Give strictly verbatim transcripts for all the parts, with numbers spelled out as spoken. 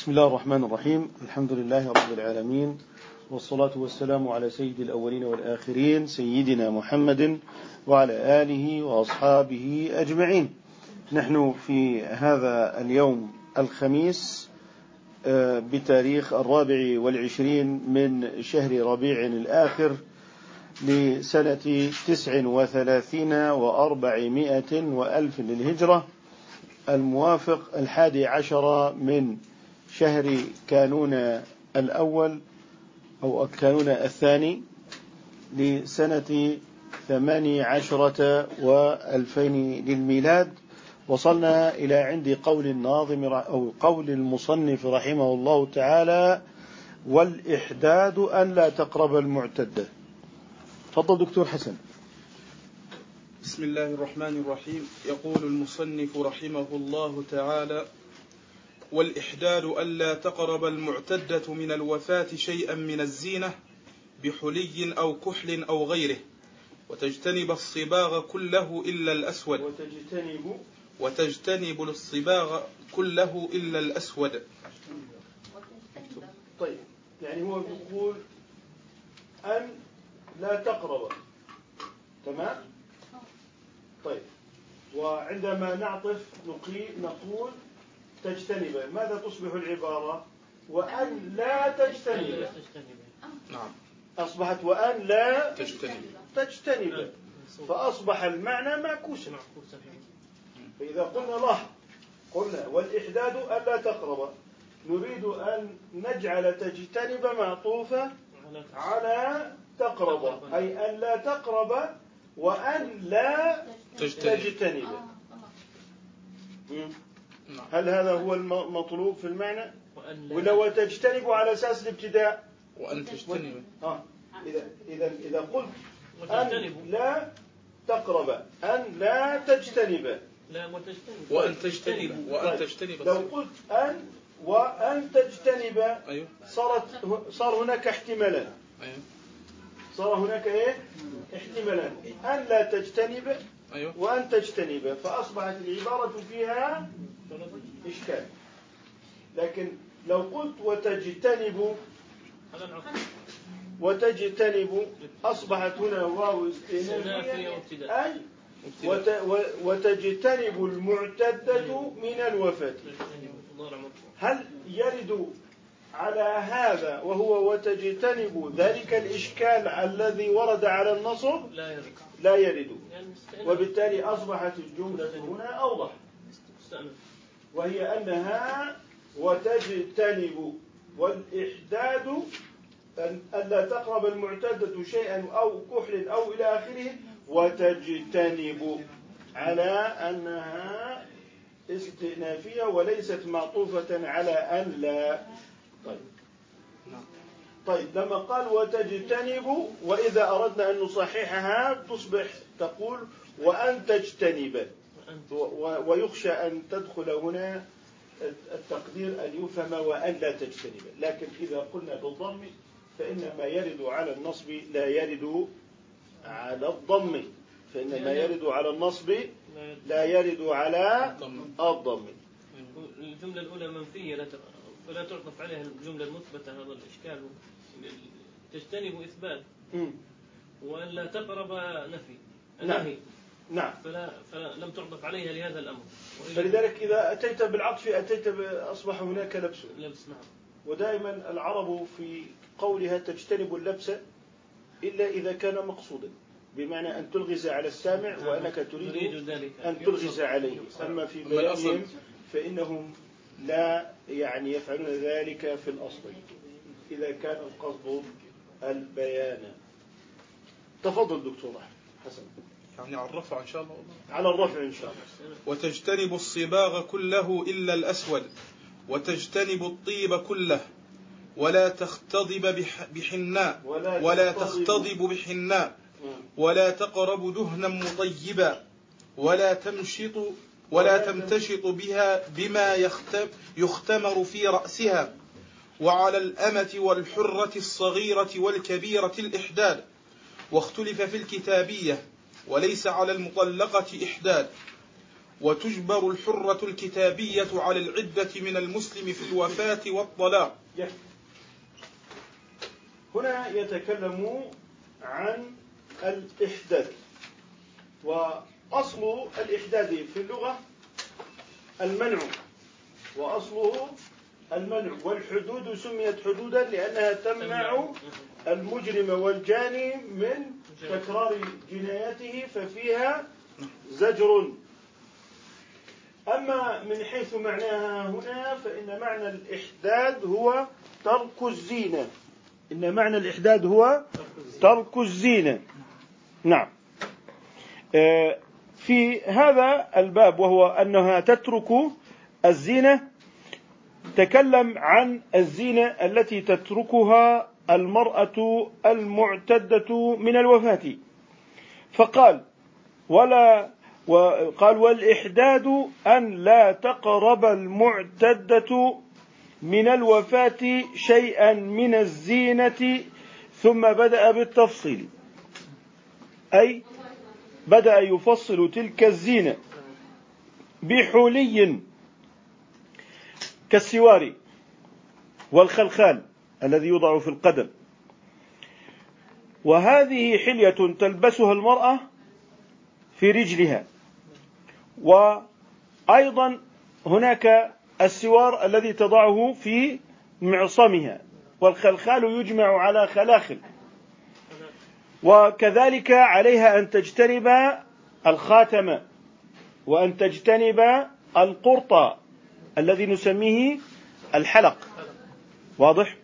بسم الله الرحمن الرحيم. الحمد لله رب العالمين، والصلاة والسلام على سيد الأولين والآخرين سيدنا محمد وعلى آله وأصحابه أجمعين. نحن في هذا اليوم الخميس بتاريخ الرابع والعشرين من شهر ربيع الآخر لسنة تسع وثلاثين وأربعمائة وألف للهجرة، الموافق الحادي عشر من شهر كانون الأول أو كانون الثاني لسنة ثماني عشرة وألفين للميلاد. وصلنا إلى عند قول الناظم أو قول المصنف رحمه الله تعالى: والإحداد أن لا تقرب المعتدة. تفضل دكتور حسن. بسم الله الرحمن الرحيم. يقول المصنف رحمه الله تعالى: والإحداد ألا تقرب المعتدة من الوفاة شيئا من الزينة بحلي أو كحل أو غيره، وتجتنب الصباغ كله إلا الأسود وتجتنب وتجتنب الصباغ كله إلا الأسود. طيب، يعني هو بيقول أن لا تقرب، تمام؟ طيب، وعندما نعطف نقول تجتنب، ماذا تصبح العبارة؟ وأن لا تجتنب. نعم، أصبحت وأن لا تجتنب تجتنب، فأصبح المعنى معكوسا. فإذا قلنا الله قلنا والإحداد ألا تقرب، نريد أن نجعل تجتنب معطوفة على تقرب، أي أن لا تقرب وأن لا تجتنب. هل هذا هو المطلوب في المعنى؟ ولا وتجتنب على أساس الابتداء؟ وأن تجتنب. آه. إذا إذا إذا قلت أن لا تقرب أن لا تجتنب لا وأن تجتنب وأن تجتنب. لو قلت أن وأن تجتنب أيوه. صارت صار هناك احتمالان. أيوه. صار هناك إيه؟ احتمالان، أن لا تجتنب أيوه. وأن تجتنب، فأصبحت العبارة فيها إشكال. لكن لو قلت وتجتنب وتجتنب أصبحت هنا واو استئنافية، أي وتجتنب المعتدة من الوفاة. هل يرد على هذا وهو وتجتنب ذلك الإشكال الذي ورد على النصب؟ لا يرد، وبالتالي أصبحت الجملة هنا أوضح، وهي أنها وتجتنب والإحداد أن لا تقرب المعتدة شيئا أو كحل أو إلى آخره، وتجتنب على أنها استئنافية وليست معطوفة على أن لا. طيب. طيب، لما قال وتجتنب، وإذا أردنا أن نصححها تصبح تقول وأن تجتنب، ويخشى أن تدخل هنا التقدير أن يفهم وأن لا تجتنب. لكن إذا قلنا بالضم فإن ما يرد على النصب لا يرد على الضم، فإن ما يرد على النصب لا يرد على الضم. الجملة الأولى منفية فلا تعطف عليها الجملة المثبتة، هذا الإشكال. تجتنب إثبات، وأن لا تقرب نفي نهي. نعم. فلا فلم تعطف عليها لهذا الأمر. فلذلك إذا أتيت بالعطف أتيت أصبح هناك لبس. لبس، نعم. ودائما العرب في قولها تجتنب اللبس إلا إذا كان مقصودا، بمعنى أن تلغز على السامع وأنك تريد أن تلغز عليه. أما في بيانهم فإنهم لا يعني يفعلون ذلك في الأصل إذا كان القصد البيان. تفضل دكتور حسن. يعني على الرفع إن شاء الله. على الرفع إن شاء الله. وتجتنب الصباغ كله إلا الأسود، وتجتنب الطيب كله، ولا تختضب بحناء ولا تختضب بحناء ولا تقرب دهنا مطيبا، ولا تمشط ولا تمتشط بها بما يختمر في رأسها، وعلى الأمة والحرة الصغيرة والكبيرة الإحداد، واختلف في الكتابية وليس على المطلقة إحداد، وتجبر الحرة الكتابية على العدة من المسلم في الوفاة والطلاق. هنا يتكلم عن الإحداد، وأصل الإحداد في اللغة المنع، وأصله المنع، والحدود سميت حدودا لأنها تمنع المجرم والجاني من تكرار جنايته ففيها زجر. أما من حيث معناها هنا فإن معنى الإحداد هو ترك الزينة. إن معنى الإحداد هو ترك الزينة. نعم. في هذا الباب وهو أنها تترك الزينة، تكلم عن الزينة التي تتركها المرأة المعتدة من الوفاة، فقال ولا وقال والإحداد أن لا تقرب المعتدة من الوفاة شيئا من الزينة، ثم بدأ بالتفصيل، أي بدأ يفصل تلك الزينة بحلي كالسوار والخلخال الذي يوضع في القدم، وهذه حلية تلبسها المرأة في رجلها. وأيضا هناك السوار الذي تضعه في معصمها، والخلخال يجمع على خلاخل. وكذلك عليها أن تجتنب الخاتم، وأن تجتنب القرطة الذي نسميه الحلق، واضح؟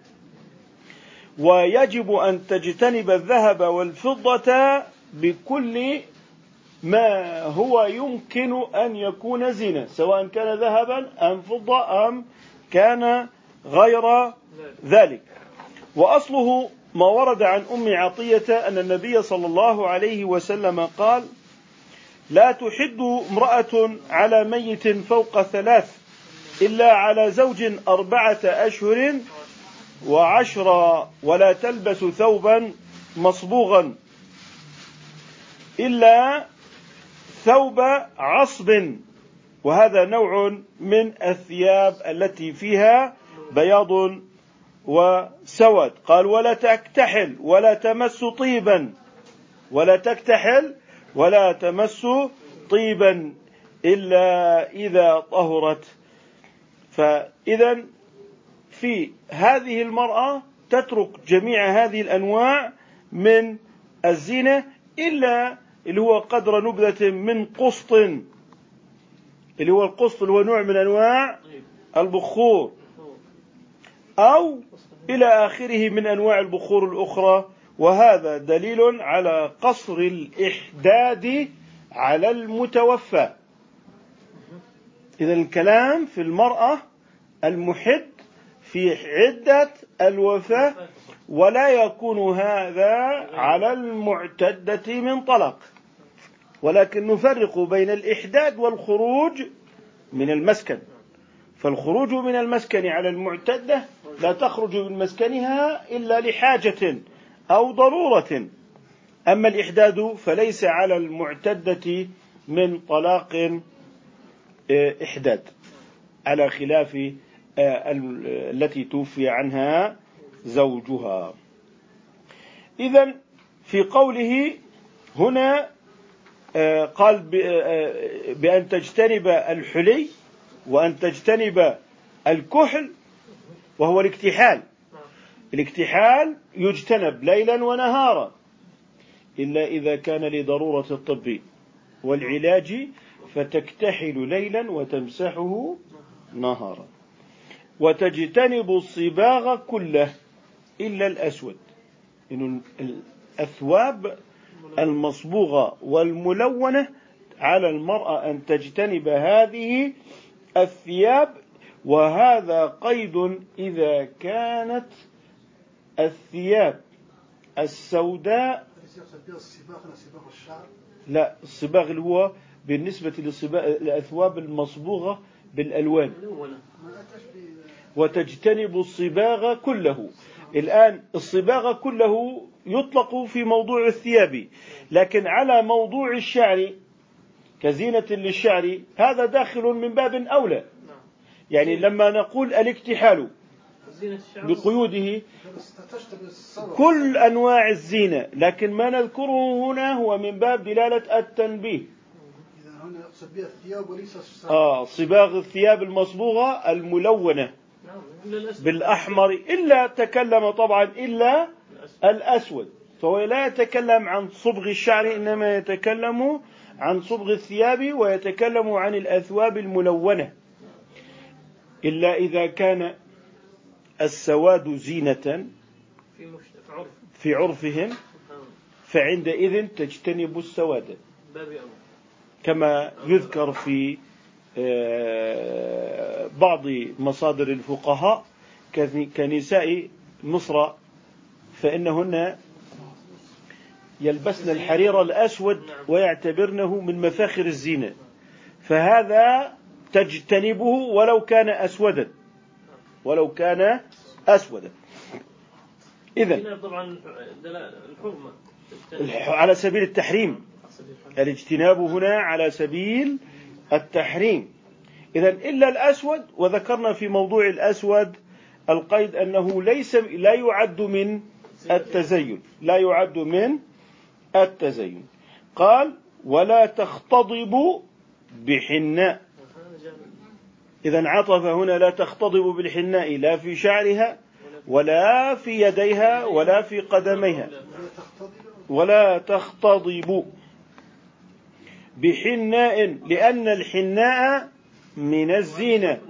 ويجب أن تجتنب الذهب والفضة بكل ما هو يمكن أن يكون زينة، سواء كان ذهبا أم فضة أم كان غير ذلك. وأصله ما ورد عن أم عطية أن النبي صلى الله عليه وسلم قال: لا تحد امرأة على ميت فوق ثلاث إلا على زوج أربعة أشهر وعشرا، ولا تلبس ثوبا مصبوغا إلا ثوب عصب، وهذا نوع من الثياب التي فيها بياض وسواد. قال: ولا تكتحل ولا تمس طيبا، ولا تكتحل ولا تمس طيبا إلا إذا طهرت. فإذا في هذه المرأة تترك جميع هذه الأنواع من الزينة إلا اللي هو قدر نبذة من قسط، اللي هو القسط اللي هو نوع من أنواع البخور، أو إلى آخره من أنواع البخور الأخرى. وهذا دليل على قصر الإحداد على المتوفى. إذا الكلام في المرأة المحد في عدة الوفاة، ولا يكون هذا على المعتدة من طلاق، ولكن نفرق بين الإحداد والخروج من المسكن. فالخروج من المسكن على المعتدة لا تخرج من مسكنها إلا لحاجة أو ضرورة، أما الإحداد فليس على المعتدة من طلاق إحداد، على خلاف التي توفي عنها زوجها. إذن في قوله هنا قال بأن تجتنب الحلي وأن تجتنب الكحل، وهو الاكتحال. الاكتحال يجتنب ليلا ونهارا إلا إذا كان لضرورة الطب والعلاج، فتكتحل ليلا وتمسحه نهارا. وتجتنب الصباغ كله إلا الأسود، إن الأثواب المصبوغة والملونة على المرأة أن تجتنب هذه الثياب، وهذا قيد إذا كانت الثياب السوداء. لا، الصباغ اللي هو بالنسبة للأثواب المصبوغة بالألوان. وتجتنب الصباغ كله. الآن الصباغ كله يطلق في موضوع الثياب، لكن على موضوع الشعر كزينة للشعر هذا داخل من باب أولى. يعني لما نقول الاكتحال بقيوده كل أنواع الزينة، لكن ما نذكره هنا هو من باب دلالة التنبيه. آه صباغ الثياب المصبوغة الملونة بالأحمر، إلا تكلم طبعا إلا الأسود، فهو لا يتكلم عن صبغ الشعر، إنما يتكلم عن صبغ الثياب ويتكلم عن الأثواب الملونة. إلا إذا كان السواد زينة في عرفهم فعندئذ تجتنب السواد، كما يذكر في بعض مصادر الفقهاء كنساء مصر، فإنهن يلبسن الحرير الأسود ويعتبرنه من مفاخر الزينة، فهذا تجتنبه ولو كان أسودا، ولو كان أسودا. إذن طبعا الحرمة على سبيل التحريم، الاجتناب هنا على سبيل التحريم. إذن إلا الأسود، وذكرنا في موضوع الأسود القيد أنه ليس لا يعد من التزين، لا يعد من التزين. قال ولا تختضب بحناء. إذن عطف هنا لا تختضب بالحناء لا في شعرها ولا في يديها ولا في قدميها. ولا تختضب بحناء لأن الحناء من الزينة.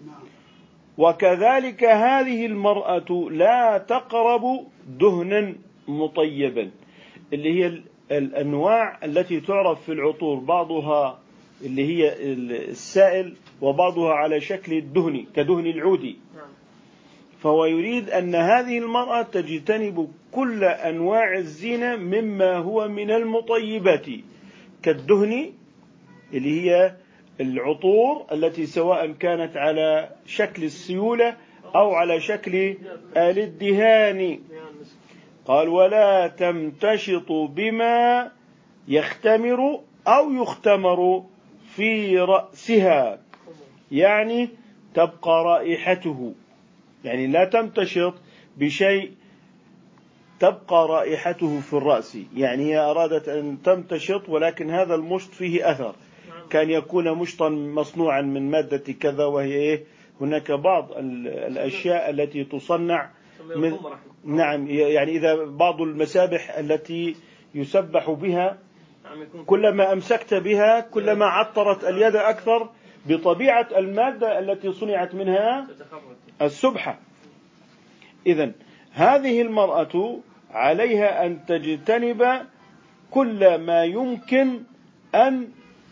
وكذلك هذه المرأة لا تقرب دهنا مطيبا، اللي هي الأنواع التي تعرف في العطور، بعضها اللي هي السائل وبعضها على شكل الدهن كدهن العود. فهو يريد أن هذه المرأة تجتنب كل أنواع الزينة مما هو من المطيبات كالدهن اللي هي العطور التي سواء كانت على شكل السيولة أو على شكل آل الدهان. قال ولا تمتشط بما يختمر أو يختمر في رأسها، يعني تبقى رائحته، يعني لا تمتشط بشيء تبقى رائحته في الرأس. يعني هي أرادت أن تمتشط ولكن هذا المشط فيه أثر، كان يكون مشطا مصنوعا من مادة كذا، وهي إيه؟ هناك بعض الأشياء التي تصنع من نعم، يعني إذا بعض المسابح التي يسبح بها كلما أمسكت بها كلما عطرت اليد أكثر بطبيعة المادة التي صنعت منها السبحة. إذن هذه المرأة عليها أن تجتنب كل ما يمكن أن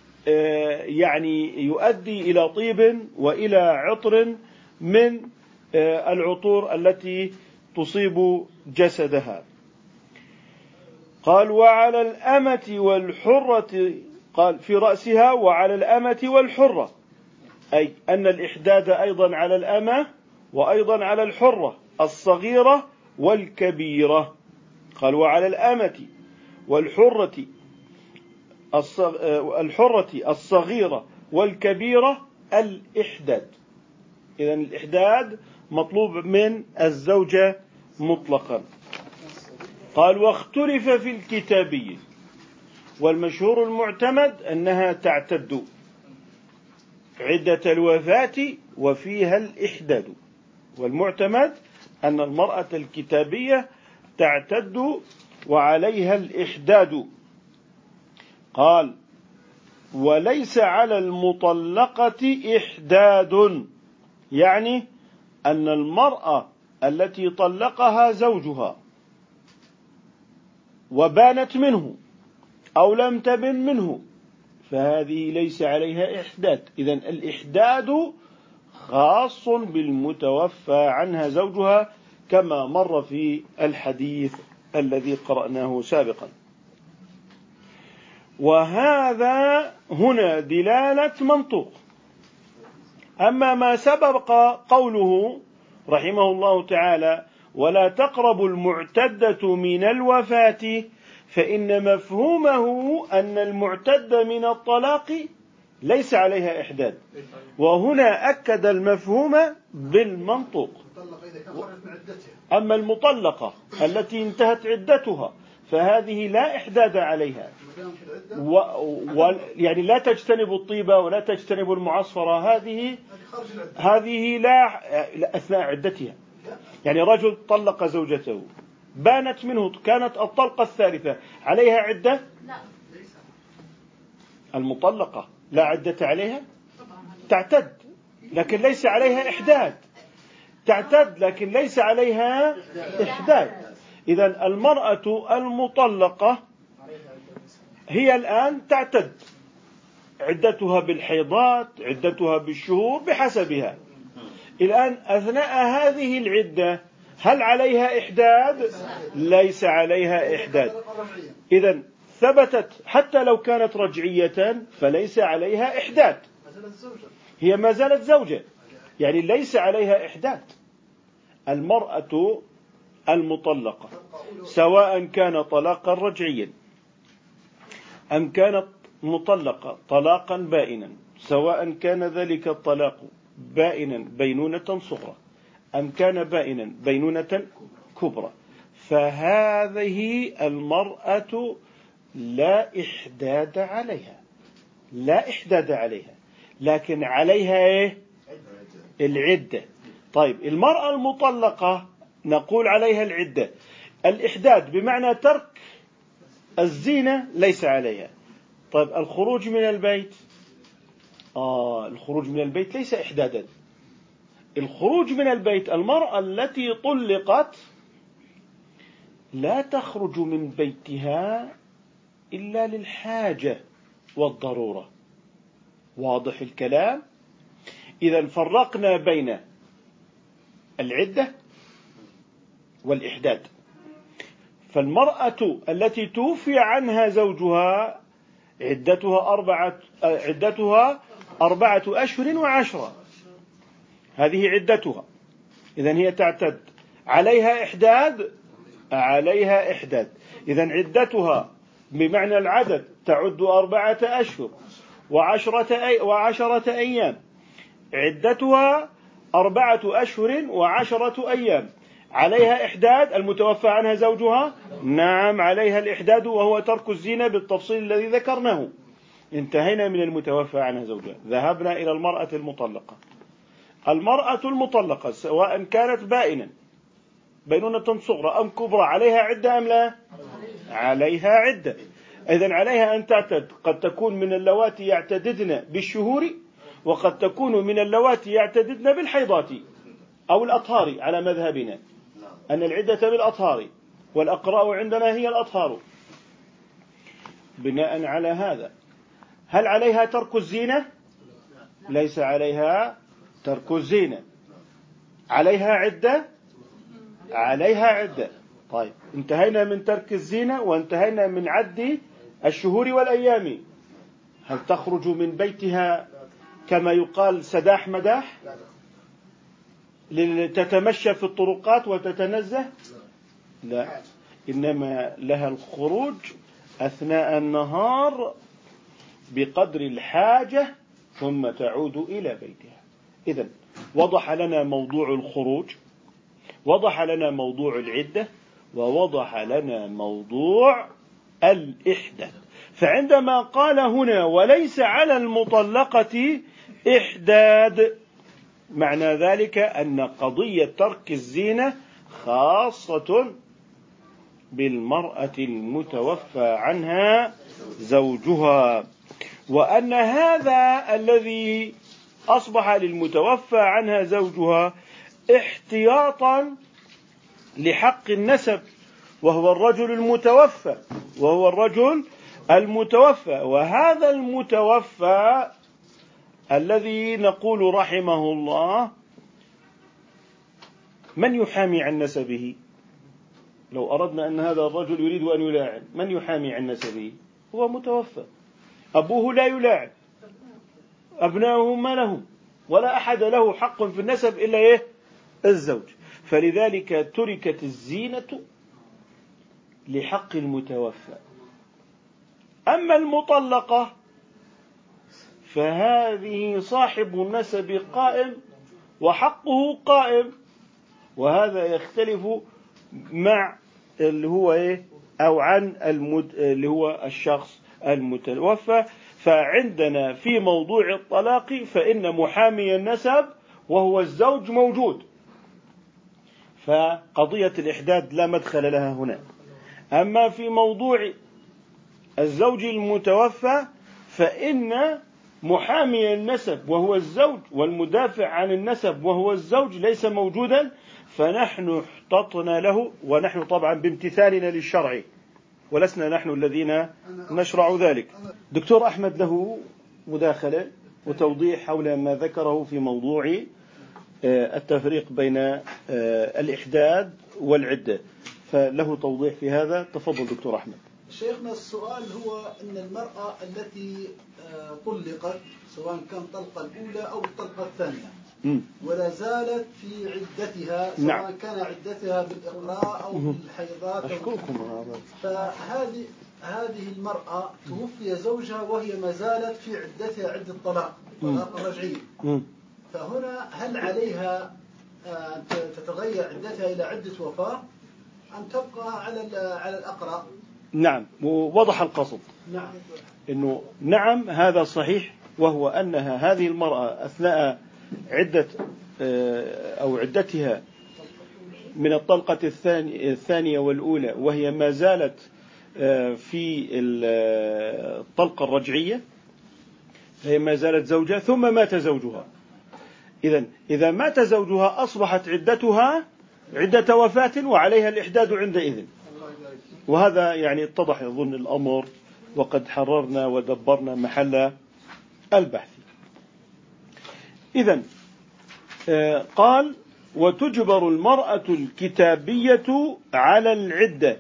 يعني يؤدي إلى طيب وإلى عطر من العطور التي تصيب جسدها. قال وعلى الأمة والحرة، قال في رأسها وعلى الأمة والحرة، أي أن الإحداد أيضا على الأمة وأيضا على الحرة الصغيرة والكبيرة. قال وعلى الأمة والحرة الحرة الصغيرة والكبيرة الإحداد. إذن الإحداد مطلوب من الزوجة مطلقا. قال واختلف في الكتابية، والمشهور المعتمد أنها تعتد عدة الوفاة وفيها الإحداد، والمعتمد أن المرأة الكتابية تعتد وعليها الإحداد. قال وليس على المطلقة إحداد، يعني أن المرأة التي طلقها زوجها وبانت منه أو لم تبن منه فهذه ليس عليها إحداد. إذن الإحداد خاص بالمتوفى عنها زوجها كما مر في الحديث الذي قرأناه سابقا. وهذا هنا دلالة منطوق. أما ما سبق قوله رحمه الله تعالى ولا تقرب المعتدة من الوفاة، فإن مفهومه أن المعتد من الطلاق ليس عليها إحداد، وهنا أكد المفهوم بالمنطوق. أما المطلقة التي انتهت عدتها فهذه لا إحداد عليها، و... و... يعني لا تجتنب الطيبة ولا تجتنب المعصفرة، هذه هذه لا أثناء عدتها. يعني رجل طلق زوجته بانت منه، كانت الطلقة الثالثة، عليها عدة؟ المطلقة لا عدة عليها، تعتد لكن ليس عليها إحداد، تعتد لكن ليس عليها إحداد. إذن المرأة المطلقة هي الآن تعتد، عدتها بالحيضات، عدتها بالشهور بحسبها. الآن أثناء هذه العدة هل عليها إحداد؟ ليس عليها إحداد. إذن ثبتت حتى لو كانت رجعية فليس عليها إحداد، هي ما زالت زوجة، يعني ليس عليها إحداد. المرأة المطلقة سواء كان طلاقا رجعيا أم كانت مطلقة طلاقا بائنا، سواء كان ذلك الطلاق بائنا بينونة صغرى أم كان بائنا بينونة كبرى، فهذه المرأة لا إحداد عليها، لا إحداد عليها، لكن عليها إيه؟ العدة. طيب المرأة المطلقة نقول عليها العدة، الإحداد بمعنى ترك الزينة ليس عليها. طيب الخروج من البيت، آه الخروج من البيت ليس إحدادا. الخروج من البيت، المرأة التي طلقت لا تخرج من بيتها إلا للحاجة والضرورة. واضح الكلام؟ إذا فرقنا بين العدة والإحداد. فالمرأة التي توفي عنها زوجها عدتها أربعة عدتها أربعة أشهر وعشرة، هذه عدتها. إذن هي تعتد، عليها إحداد، عليها إحداد. إذن عدتها بمعنى العدد تعد أربعة أشهر وعشرة أي وعشرة أيام، عدتها أربعة أشهر وعشرة أيام. عليها إحداد المتوفى عنها زوجها؟ نعم عليها الإحداد، وهو ترك الزينة بالتفصيل الذي ذكرناه. انتهينا من المتوفى عنها زوجها، ذهبنا إلى المرأة المطلقة. المرأة المطلقة سواء كانت بائنا بينونة صغرى أم كبرى عليها عدة أم لا؟ عليها عدة. إذن عليها أن تعتد، قد تكون من اللواتي يعتددن بالشهور، وقد تكون من اللواتي يعتددن بالحيضات أو الأطهار، على مذهبنا أن العدة بالأطهار، والأقراء عندنا هي الأطهار. بناء على هذا هل عليها ترك الزينة؟ ليس عليها ترك الزينة. عليها عدة؟ عليها عدة. طيب انتهينا من ترك الزينة وانتهينا من عد الشهور والأيام. هل تخرج من بيتها كما يقال سداح مداح لتتمشى في الطرقات وتتنزه؟ لا، إنما لها الخروج أثناء النهار بقدر الحاجة ثم تعود إلى بيتها. إذن وضح لنا موضوع الخروج، وضح لنا موضوع العدة، ووضح لنا موضوع الإحداد. فعندما قال هنا وليس على المطلقة إحداد، معنى ذلك أن قضية ترك الزينة خاصة بالمرأة المتوفى عنها زوجها، وأن هذا الذي أصبح للمتوفى عنها زوجها احتياطا لحق النسب، وهو الرجل المتوفى وهو الرجل المتوفى وهذا المتوفى الذي نقول رحمه الله من يحامي عن نسبه؟ لو أردنا أن هذا الرجل يريد أن يلاعن، من يحامي عن نسبه؟ هو متوفى، أبوه لا يلاعن، أبناؤه ما لهم، ولا أحد له حق في النسب إلا إيه؟ الزوج. فلذلك تركت الزينة لحق المتوفى. أما المطلقة فهذه صاحب النسب قائم وحقه قائم، وهذا يختلف مع اللي هو إيه أو عن المد... اللي هو الشخص المتوفى. فعندنا في موضوع الطلاق فإن محامي النسب وهو الزوج موجود، فقضية الإحداد لا مدخل لها هنا. أما في موضوع الزوج المتوفى فإن محامي النسب وهو الزوج والمدافع عن النسب وهو الزوج ليس موجودا، فنحن احتطنا له، ونحن طبعا بامتثالنا للشرع ولسنا نحن الذين نشرع ذلك. دكتور أحمد له مداخلة وتوضيح حول ما ذكره في موضوع التفريق بين الإحداد والعدة، فله توضيح في هذا. تفضل دكتور أحمد. شيخنا، السؤال هو أن المرأة التي طلقت سواء كان الطلقة الأولى أو الطلقة الثانية م. ولا زالت في عدتها سواء نعم. كان عدتها بالإقراء أو بالحيضات، فهذه هذه المرأة توفي زوجها وهي ما زالت في عدتها عدة طلاق طلاق رجعي، فهنا هل عليها أن تتغير عدتها إلى عدة وفاة أم تبقى على على الأقراء؟ نعم، ووضح القصد. نعم. إنه نعم هذا صحيح، وهو أنها هذه المرأة أثناء عدة أو عدتها من الطلقة الثانية والأولى وهي ما زالت في الطلقة الرجعية، هي ما زالت زوجها ثم مات زوجها. إذن إذا مات زوجها أصبحت عدتها عدة وفاة وعليها الإحداد عندئذ. وهذا يعني اتضح يظن الأمر، وقد حررنا ودبرنا محل البحث. إذن قال وتجبر المرأة الكتابية على العدة،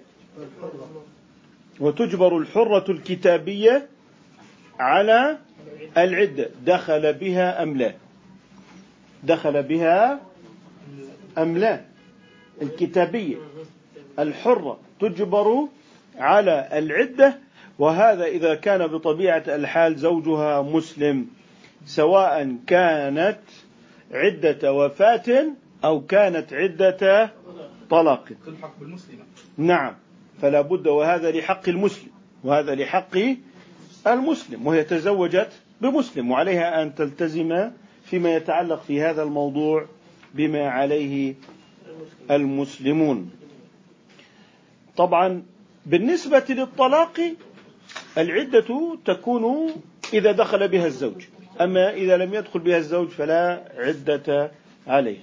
وتجبر الحرة الكتابية على العدة، دخل بها أم لا؟ دخل بها أم لا؟ الكتابية الحرة تجبر على العدة، وهذا إذا كان بطبيعة الحال زوجها مسلم، سواء كانت عدة وفاة أو كانت عدة طلاق. تلحق بالمسلم. نعم، فلا بد، وهذا لحق المسلم، وهذا لحق المسلم، وهي تزوجت بمسلم، وعليها أن تلتزم فيما يتعلق في هذا الموضوع بما عليه المسلمون. طبعا بالنسبة للطلاق العدة تكون إذا دخل بها الزوج، أما إذا لم يدخل بها الزوج فلا عدة عليها.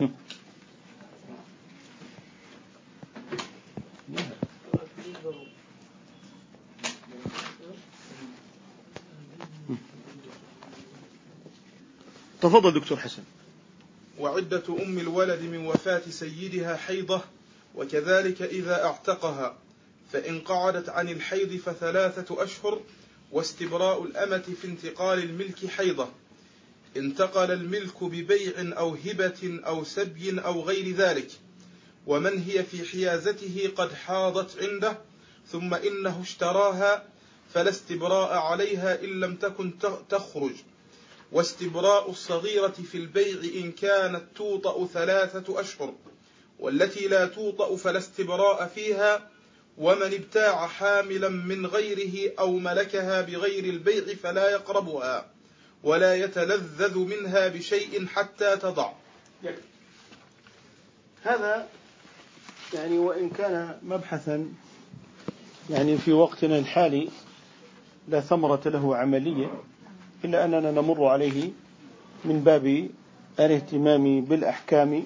تفضل دكتور حسن. وعدة أم الولد من وفاة سيدها حيضة، وكذلك إذا اعتقها، فإن قعدت عن الحيض فثلاثة أشهر، واستبراء الأمة في انتقال الملك حيضة، انتقل الملك ببيع أو هبة أو سبي أو غير ذلك، ومن هي في حيازته قد حاضت عنده ثم إنه اشتراها فلا استبراء عليها إن لم تكن تخرج، واستبراء الصغيرة في البيع إن كانت توطأ ثلاثة أشهر، والتي لا توطأ فلا استبراء فيها، ومن ابتاع حاملا من غيره أو ملكها بغير البيع فلا يقربها ولا يتلذذ منها بشيء حتى تضع. هذا يعني وإن كان مبحثا يعني في وقتنا الحالي لا ثمرة له عملية، إلا أننا نمر عليه من باب الاهتمام بالأحكام.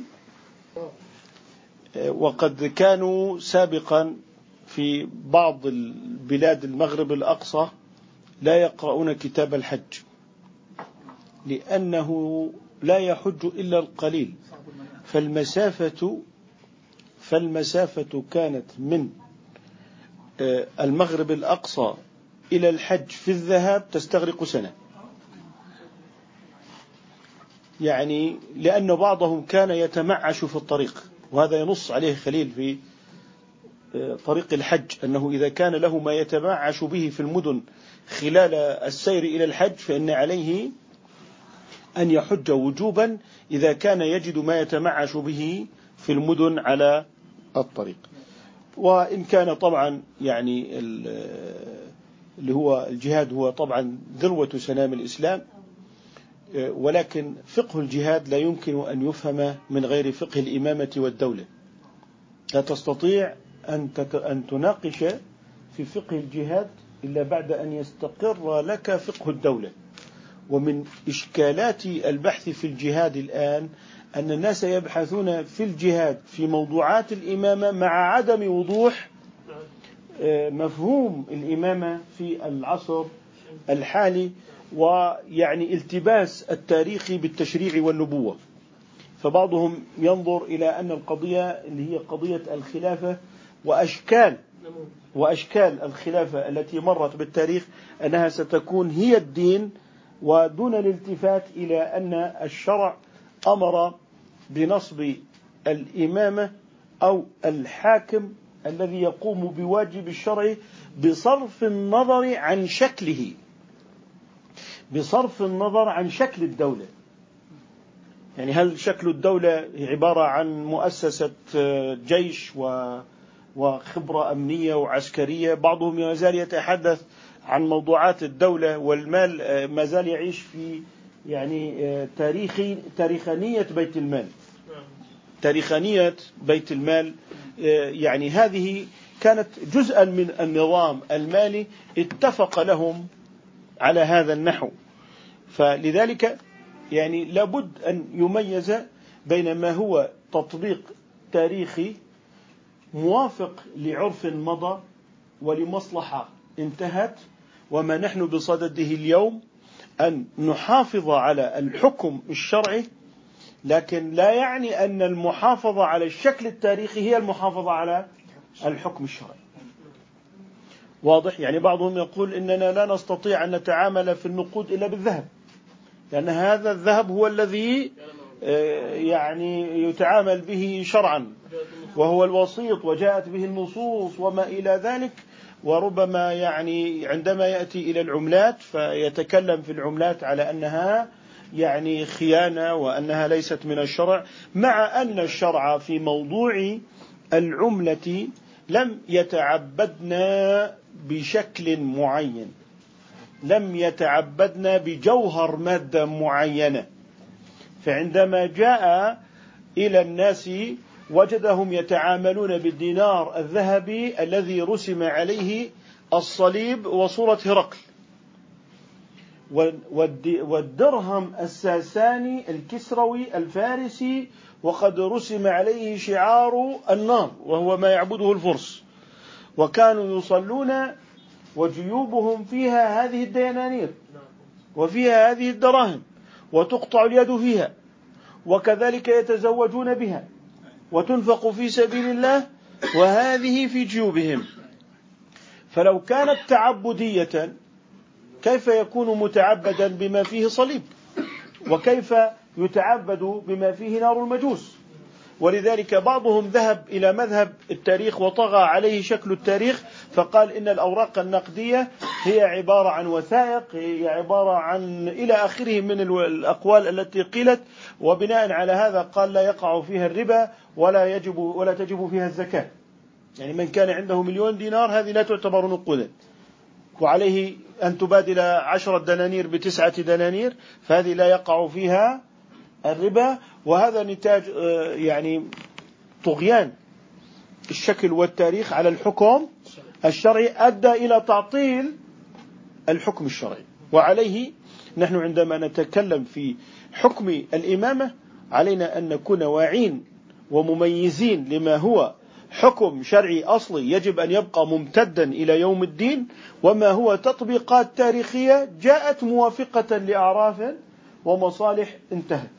وقد كانوا سابقا في بعض البلاد المغرب الأقصى لا يقرؤون كتاب الحج، لأنه لا يحج إلا القليل، فالمسافة فالمسافة كانت من المغرب الأقصى إلى الحج في الذهاب تستغرق سنة، يعني لأن بعضهم كان يتمعش في الطريق، وهذا ينص عليه خليل في طريق الحج أنه إذا كان له ما يتمعش به في المدن خلال السير إلى الحج فإن عليه أن يحج وجوبا إذا كان يجد ما يتمعش به في المدن على الطريق. وإن كان طبعا يعني اللي هو الجهاد هو طبعا ذروة سنام الإسلام، ولكن فقه الجهاد لا يمكن أن يفهم من غير فقه الإمامة والدولة. لا تستطيع أن أن تناقش في فقه الجهاد إلا بعد أن يستقر لك فقه الدولة. ومن إشكالات البحث في الجهاد الآن أن الناس يبحثون في الجهاد في موضوعات الإمامة مع عدم وضوح مفهوم الإمامة في العصر الحالي، ويعني التباس التاريخ بالتشريع والنبوة. فبعضهم ينظر إلى أن القضية اللي هي قضية الخلافة وأشكال وأشكال الخلافة التي مرت بالتاريخ أنها ستكون هي الدين، ودون الالتفات إلى أن الشرع أمر بنصب الإمامة أو الحاكم الذي يقوم بواجب الشرع بصرف النظر عن شكله، بصرف النظر عن شكل الدولة. يعني هل شكل الدولة عبارة عن مؤسسة جيش وخبرة أمنية وعسكرية؟ بعضهم ما زال يتحدث عن موضوعات الدولة والمال، ما زال يعيش في يعني تاريخي تاريخانية بيت المال، تاريخانية بيت المال. يعني هذه كانت جزءا من النظام المالي اتفق لهم على هذا النحو. فلذلك يعني لابد أن يميز بين ما هو تطبيق تاريخي موافق لعرف مضى ولمصلحة انتهت، وما نحن بصدده اليوم أن نحافظ على الحكم الشرعي، لكن لا يعني أن المحافظة على الشكل التاريخي هي المحافظة على الحكم الشرعي. واضح؟ يعني بعضهم يقول إننا لا نستطيع أن نتعامل في النقود إلا بالذهب، لأن هذا الذهب هو الذي يعني يتعامل به شرعا وهو الوسيط وجاءت به النصوص وما إلى ذلك. وربما يعني عندما يأتي إلى العملات فيتكلم في العملات على أنها يعني خيانة وأنها ليست من الشرع، مع أن الشرع في موضوع العملة لم يتعبدنا بشكل معين، لم يتعبدنا بجوهر مادة معينة. فعندما جاء إلى الناس وجدهم يتعاملون بالدينار الذهبي الذي رسم عليه الصليب وصورة هرقل، والدرهم الساساني الكسروي الفارسي وقد رسم عليه شعار النار وهو ما يعبده الفرس، وكانوا يصلون وجيوبهم فيها هذه الدنانير وفيها هذه الدراهم وتقطع اليد فيها، وكذلك يتزوجون بها وتنفق في سبيل الله وهذه في جيوبهم. فلو كانت تعبدية كيف يكون متعبدا بما فيه صليب؟ وكيف يتعبد بما فيه نار المجوس؟ ولذلك بعضهم ذهب إلى مذهب التاريخ وطغى عليه شكل التاريخ، فقال إن الأوراق النقدية هي عبارة عن وثائق، هي عبارة عن إلى آخره من الأقوال التي قيلت، وبناء على هذا قال لا يقع فيها الربا ولا يجب ولا تجب فيها الزكاة. يعني من كان عنده مليون دينار هذه لا تعتبر نقودا، وعليه أن تبادل عشرة دنانير بتسعة دنانير، فهذه لا يقع فيها الربا. وهذا نتاج يعني طغيان الشكل والتاريخ على الحكم الشرعي أدى إلى تعطيل الحكم الشرعي. وعليه نحن عندما نتكلم في حكم الإمامة علينا أن نكون واعين ومميزين لما هو حكم شرعي أصلي يجب أن يبقى ممتدا إلى يوم الدين، وما هو تطبيقات تاريخية جاءت موافقة لأعراف ومصالح انتهت.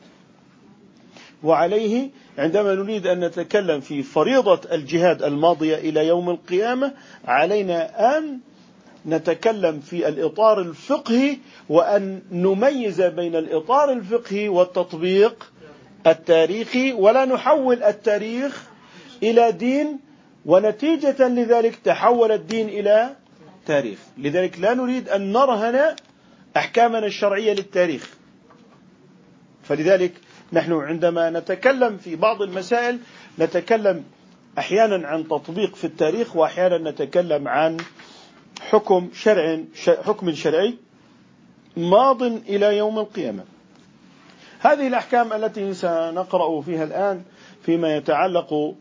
وعليه عندما نريد أن نتكلم في فريضة الجهاد الماضية إلى يوم القيامة علينا أن نتكلم في الإطار الفقهي، وأن نميز بين الإطار الفقهي والتطبيق التاريخي، ولا نحول التاريخ إلى دين ونتيجة لذلك تحول الدين إلى تاريخ. لذلك لا نريد أن نرهن أحكامنا الشرعية للتاريخ. فلذلك نحن عندما نتكلم في بعض المسائل نتكلم أحيانا عن تطبيق في التاريخ، وأحيانا نتكلم عن حكم شرع حكم شرعي ماض إلى يوم القيامة. هذه الأحكام التي سنقرأ فيها الآن فيما يتعلق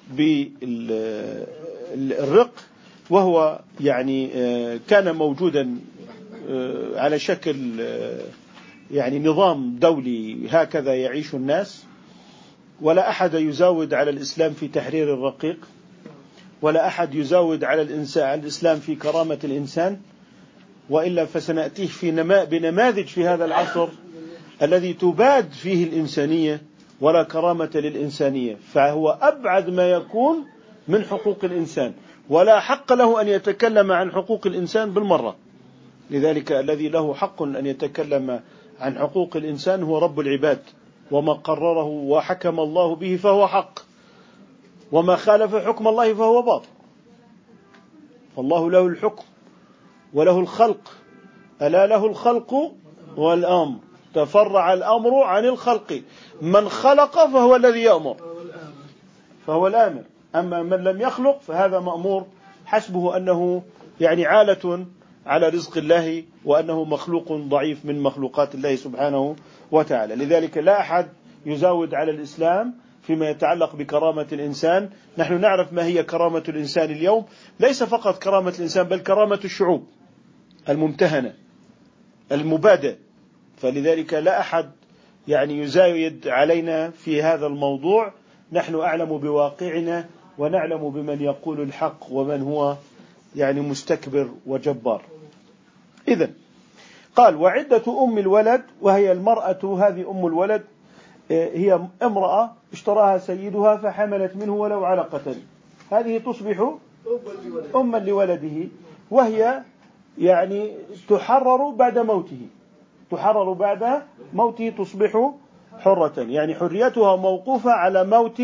بالرق، وهو يعني كان موجودا على شكل يعني نظام دولي، هكذا يعيش الناس، ولا أحد يزاود على الإسلام في تحرير الرقيق، ولا أحد يزاود على الإنسان الإسلام في كرامة الإنسان، وإلا فسنأتيه في نما بنماذج في هذا العصر الذي تباد فيه الإنسانية ولا كرامة للإنسانية، فهو أبعد ما يكون من حقوق الإنسان، ولا حق له أن يتكلم عن حقوق الإنسان بالمرة. لذلك الذي له حق أن يتكلم عن حقوق الإنسان هو رب العباد، وما قرره وحكم الله به فهو حق، وما خالف حكم الله فهو باطل. فالله له الحكم وله الخلق، ألا له الخلق والأمر، تفرع الأمر عن الخلق، من خلق فهو الذي يأمر فهو الآمر، أما من لم يخلق فهذا مأمور، حسبه أنه يعني عالة على رزق الله، وأنه مخلوق ضعيف من مخلوقات الله سبحانه وتعالى. لذلك لا أحد يزاود على الإسلام فيما يتعلق بكرامة الإنسان. نحن نعرف ما هي كرامة الإنسان اليوم، ليس فقط كرامة الإنسان بل كرامة الشعوب الممتهنة المبادة. فلذلك لا أحد يعني يزايد علينا في هذا الموضوع، نحن أعلم بواقعنا ونعلم بمن يقول الحق ومن هو يعني مستكبر وجبار. إذن قال وعدة أم الولد، وهي المرأة هذه أم الولد، هي امرأة اشتراها سيدها فحملت منه ولو علقة، هذه تصبح أما لولده، وهي يعني تحرر بعد موته، تحرر بعد موته تصبح حرة، يعني حريتها موقوفة على موت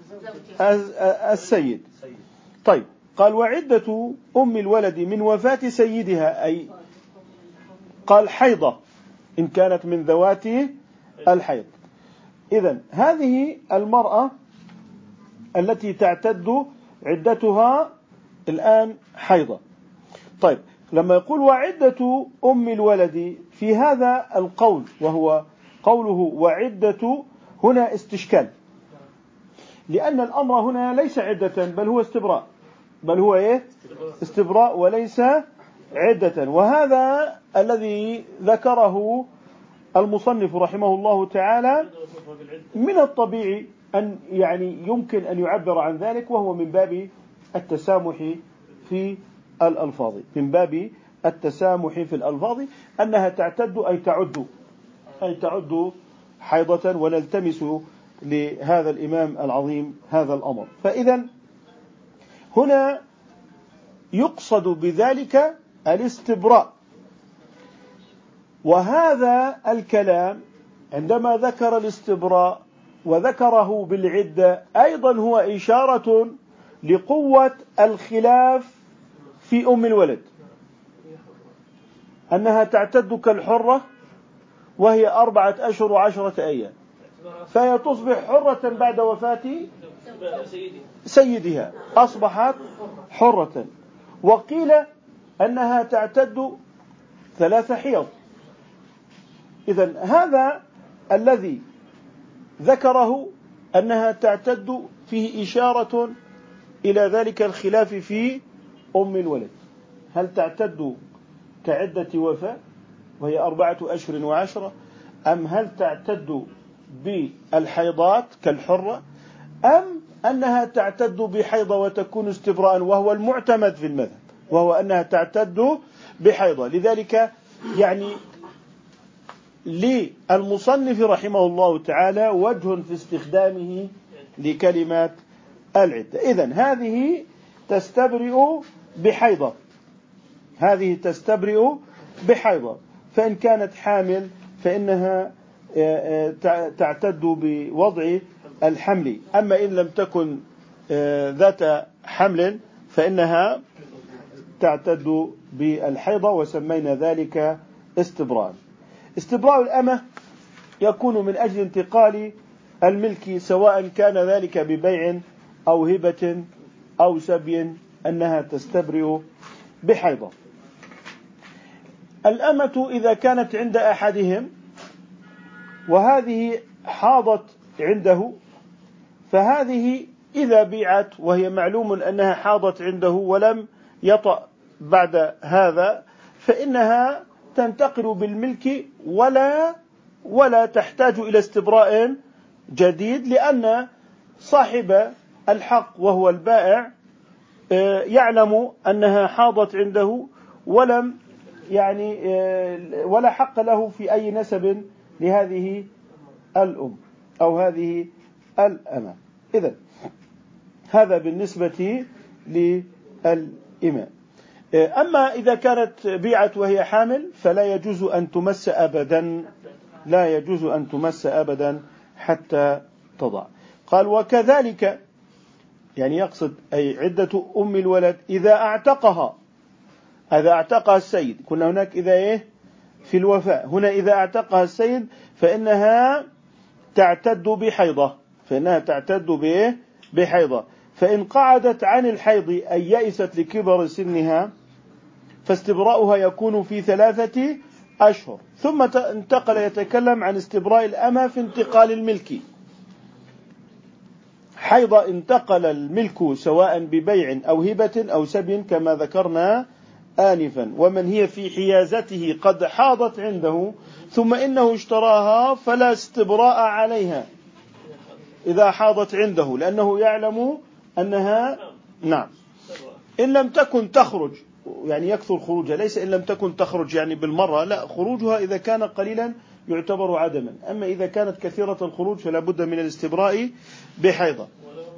السيد. طيب قال وعدة أم الولد من وفاة سيدها، أي قال حيضة إن كانت من ذوات الحيض. إذن هذه المرأة التي تعتد عدتها الآن حيضة. طيب لما يقول وعدة أم الولد في هذا القول، وهو قوله وعدة، هنا استشكال، لأن الأمر هنا ليس عدة بل هو استبراء، بل هو إيه؟ استبراء وليس عدة. وهذا الذي ذكره المصنف رحمه الله تعالى من الطبيعي أن يعني يمكن أن يعبر عن ذلك، وهو من باب التسامح في الألفاظ، من باب التسامح في الألفاظ، أنها تعتد أي تعد أي تعد حيضة، ونلتمس لهذا الإمام العظيم هذا الأمر. فإذا هنا يقصد بذلك الاستبراء. وهذا الكلام عندما ذكر الاستبراء وذكره بالعدة أيضا هو إشارة لقوة الخلاف في أم الولد، أنها تعتد كالحرة وهي أربعة أشهر وعشرة أيام، فهي تصبح حرة بعد وفاة سيدها، أصبحت حرة. وقيل أنها تعتد ثلاث حيض. إذن هذا الذي ذكره أنها تعتد فيه إشارة إلى ذلك الخلاف في أم الولد، هل تعتد كعدة وفاة وهي أربعة أشهر وعشرة، أم هل تعتد بالحيضات كالحرة، أم أنها تعتد بحيضة وتكون استبراء، وهو المعتمد في المذهب، وهو أنها تعتد بحيضة. لذلك يعني للمصنف رحمه الله تعالى وجه في استخدامه لكلمات العدة. إذن هذه تستبرئ بحيضة، هذه تستبرئ بحيضة، فإن كانت حامل فإنها تعتد بوضع الحمل. أما إن لم تكن ذات حمل فإنها تعتد بالحيضة، وسمينا ذلك استبراء. استبراء الأمة يكون من أجل انتقال الملك، سواء كان ذلك ببيع أو هبة أو سبي، أنها تستبرئ بحيضة. الأمة إذا كانت عند أحدهم وهذه حاضت عنده، فهذه إذا بيعت وهي معلوم أنها حاضت عنده ولم يطأ بعد هذا، فإنها تنتقل بالملك ولا ولا تحتاج إلى استبراء جديد، لأن صاحب الحق وهو البائع يعلم أنها حاضت عنده ولم يعني ولا حق له في أي نسب لهذه الأم أو هذه الأمة. إذن هذا بالنسبة للإماء. أما إذا كانت بيعت وهي حامل فلا يجوز أن تمس أبدا، لا يجوز أن تمس أبدا حتى تضع. قال وكذلك، يعني يقصد أي عدة أم الولد إذا أعتقها، إذا أعتقها السيد. كنا هناك إذا إيه في الوفاء، هنا إذا أعتقها السيد فإنها تعتد بحيضة، فإنها تعتد بإيه بحيضة. فإن قعدت عن الحيض أي يئست لكبر سنها فاستبراؤها يكون في ثلاثة أشهر. ثم انتقل يتكلم عن استبراء الأمة في انتقال الملك. حيض انتقل الملك سواء ببيع أو هبة أو سبي كما ذكرنا آنفا. ومن هي في حيازته قد حاضت عنده ثم إنه اشتراها فلا استبراء عليها إذا حاضت عنده، لأنه يعلم أنها نعم إن لم تكن تخرج، يعني يكثر خروجها، ليس إن لم تكن تخرج يعني بالمرة، لا، خروجها إذا كان قليلا يعتبر عدما. أما إذا كانت كثيرة الخروج فلا بد من الاستبراء بحيضة.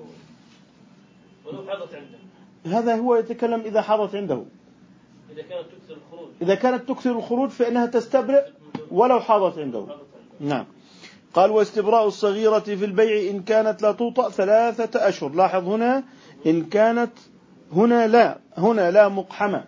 ولو حاضت عنده، هذا هو يتكلم إذا حاضت عنده. إذا كانت تكثر الخروج، إذا كانت تكثر الخروج فإنها تستبرئ ولو حاضت عنده. نعم. قال واستبراء الصغيرة في البيع إن كانت لا توطأ ثلاثة أشهر. لاحظ هنا إن كانت، هنا لا، هنا لا مقحمة.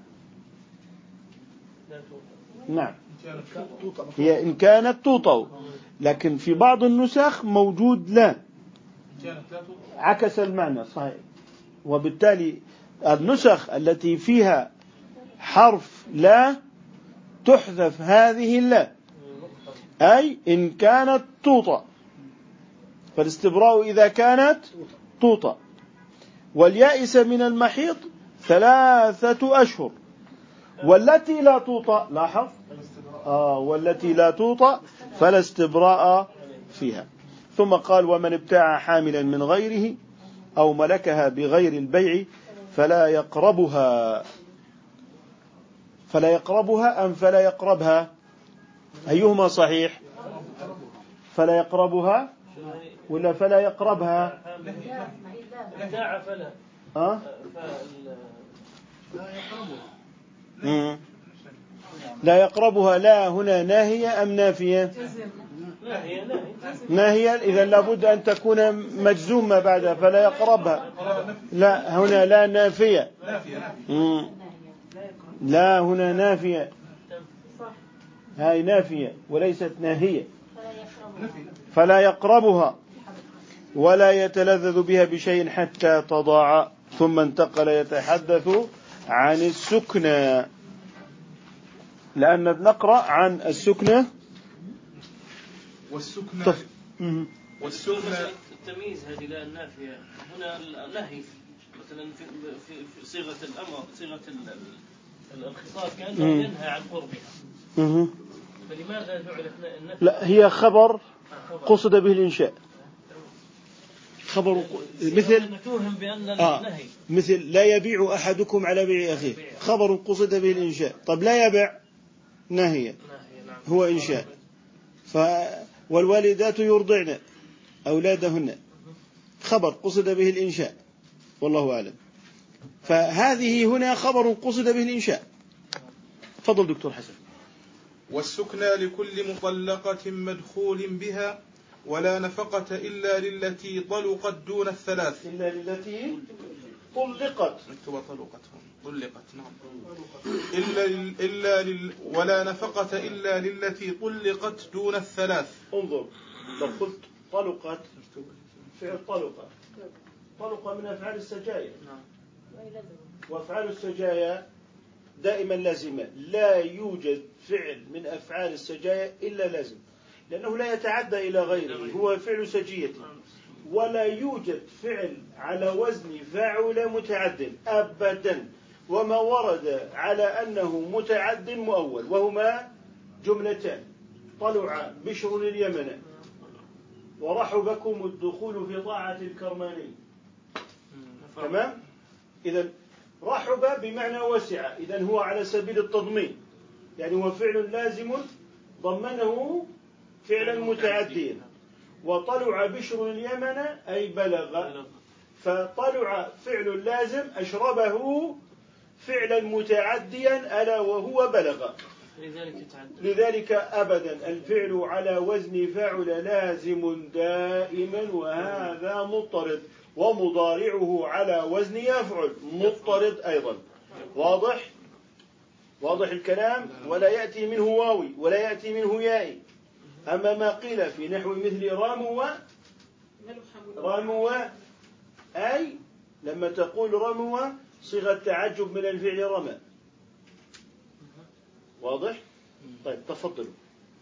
نعم، هي إن كانت توطأ، لكن في بعض النسخ موجود لا، عكس المعنى صحيح. وبالتالي النسخ التي فيها حرف لا تحذف هذه اللا، أي إن كانت توطأ، فالاستبراء إذا كانت توطأ. واليائس من المحيض ثلاثة أشهر. والتي لا توطأ، لاحظ آه والتي لا توطأ فلا استبراء فيها. ثم قال ومن ابتاع حاملا من غيره أو ملكها بغير البيع فلا يقربها. فلا يقربها أم فلا يقربها؟ أيهما صحيح؟ فلا يقربها ولا فلا يقربها؟ ابتاع فلا أه؟ لا لا يقربها. لا هنا ناهية أم نافية؟ ناهية. ناهية، إذا لابد أن تكون مجزومة بعدها. فلا يقربها، لا هنا لا نافية. مم. لا هنا نافية، هاي نافية وليست ناهية. فلا يقربها ولا يتلذذ بها بشيء حتى تضاع. ثم انتقل يتحدث عن السكنى، لأن نقرأ عن السكنى والسكنى طف... والسكنى التمييز هذه لا النافية. هنا النهي مثلا في, في صيغة الأمر، صيغة الخطاب كأنه ينهى عن قربها. فلماذا جعل النفي؟ لا، هي خبر قصد به الإنشاء. خبر مثل آه مثل لا يبيع أحدكم على بيع أخيه، خبر قصد به الإنشاء. طب لا يبيع ناهية، هو إنشاء. ف والوالدات يرضعن أولادهن، خبر قصد به الإنشاء، والله أعلم. فهذه هنا خبر قصد به الإنشاء. تفضل دكتور حسن. والسكنى لكل مطلقة مدخول بها ولا نفقة إلا للتي طلقت دون الثلاث. إلا للتي طلقت مكتوبة طلقت طلقت نعم إلا إلا لل ولا نفقة إلا للتي طلقت دون الثلاث. انظر لو قلت طلقت فعل طلقة طلقة من أفعال السجايا وأفعال السجايا دائما لازمة. لا يوجد فعل من أفعال السجايا إلا لازم لأنه لا يتعدى إلى غيره هو فعل سجية. ولا يوجد فعل على وزن فاعل متعد أبدا وما ورد على أنه متعد مؤول وهما جملتان طلع بشر اليمن ورحبكم الدخول في طاعة الكرماني. تمام. إذن رحب بمعنى وسع إذن هو على سبيل التضمين يعني هو فعل لازم ضمنه فعلا متعديا. وطلع بشر اليمن أي بلغ فطلع فعل لازم أشربه فعلا متعديا ألا وهو بلغ. لذلك, لذلك أبدا الفعل على وزن فعل لازم دائما وهذا مضطرد ومضارعه على وزن يفعل مضطرد أيضا. واضح واضح الكلام. ولا يأتي منه واوي ولا يأتي منه يائي. أما ما قيل في نحو مثل رموا رموا أي لما تقول رموا صيغة تعجب من الفعل رمى. واضح. طيب تفضلوا.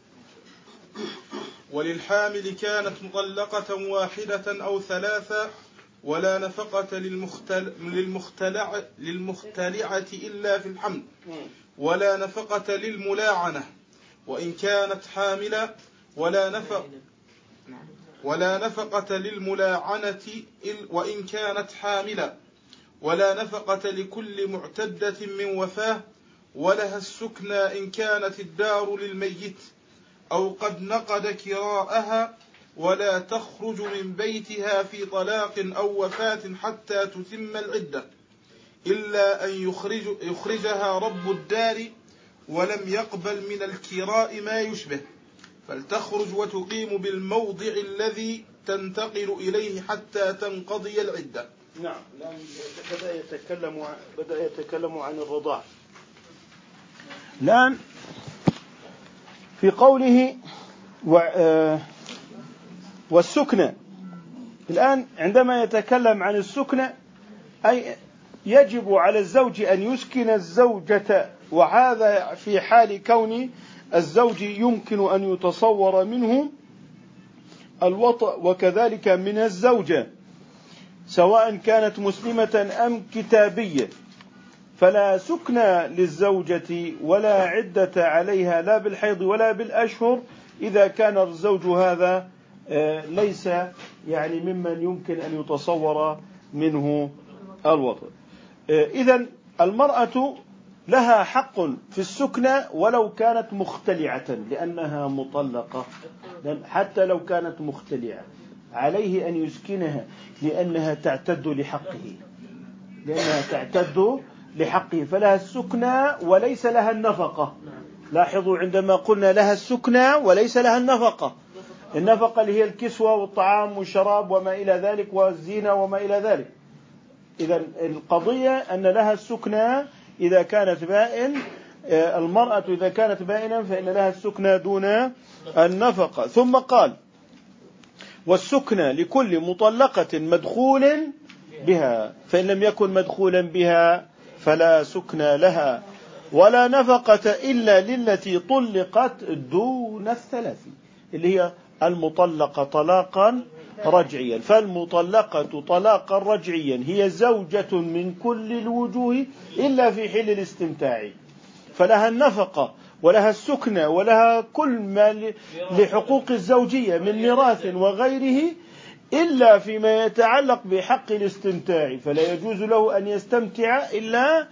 وللحامل كانت مطلقة واحدة أو ثلاثة ولا نفقة للمختل... للمختلع... للمختلعة إلا في الحمل ولا نفقة للملاعنة وإن كانت حاملة ولا نفق ولا نفقة للملاعنة وإن كانت حاملة ولا نفقة لكل معتدة من وفاة ولها السكنى إن كانت الدار للميت أو قد نقد كراءها ولا تخرج من بيتها في طلاق أو وفاة حتى تتم العدة إلا أن يخرج يخرجها رب الدار ولم يقبل من الكراء ما يشبه فلتخرج وتقيم بالموضع الذي تنتقل إليه حتى تنقضي العدة. نعم. بدأ يتكلم بدأ يتكلم عن الرضاع الآن في قوله والسكنى. الآن عندما يتكلم عن السكنى أي يجب على الزوج أن يسكن الزوجة وهذا في حال كون الزوج يمكن أن يتصور منه الوطأ وكذلك من الزوجة سواء كانت مسلمة أم كتابية فلا سكن للزوجة ولا عدة عليها لا بالحيض ولا بالأشهر إذا كان الزوج هذا ليس يعني ممن يمكن أن يتصور منه الوطأ. إذن المرأة لها حق في السكنى ولو كانت مختلعة لأنها مطلقة حتى لو كانت مختلعة عليه أن يسكنها لأنها تعتد لحقه لأنها تعتد لحقه فلها السكنى وليس لها النفقة. لاحظوا عندما قلنا لها السكنى وليس لها النفقة. النفقة اللي هي الكسوة والطعام والشراب وما إلى ذلك والزينة وما إلى ذلك. إذا القضية أن لها السكنى إذا كانت بائن. المرأة إذا كانت بائنا فإن لها السكنى دون النفقة. ثم قال والسكنى لكل مطلقة مدخول بها فإن لم يكن مدخولا بها فلا سكنى لها ولا نفقة إلا للتي طلقت دون الثلاث اللي هي المطلقة طلاقا رجعيا. فالمطلقة طلاقا رجعيا هي زوجة من كل الوجوه إلا في حل الاستمتاع فلها النفقة ولها السكنى ولها كل ما لحقوق الزوجية من ميراث وغيره إلا فيما يتعلق بحق الاستمتاع فلا يجوز له أن يستمتع إلا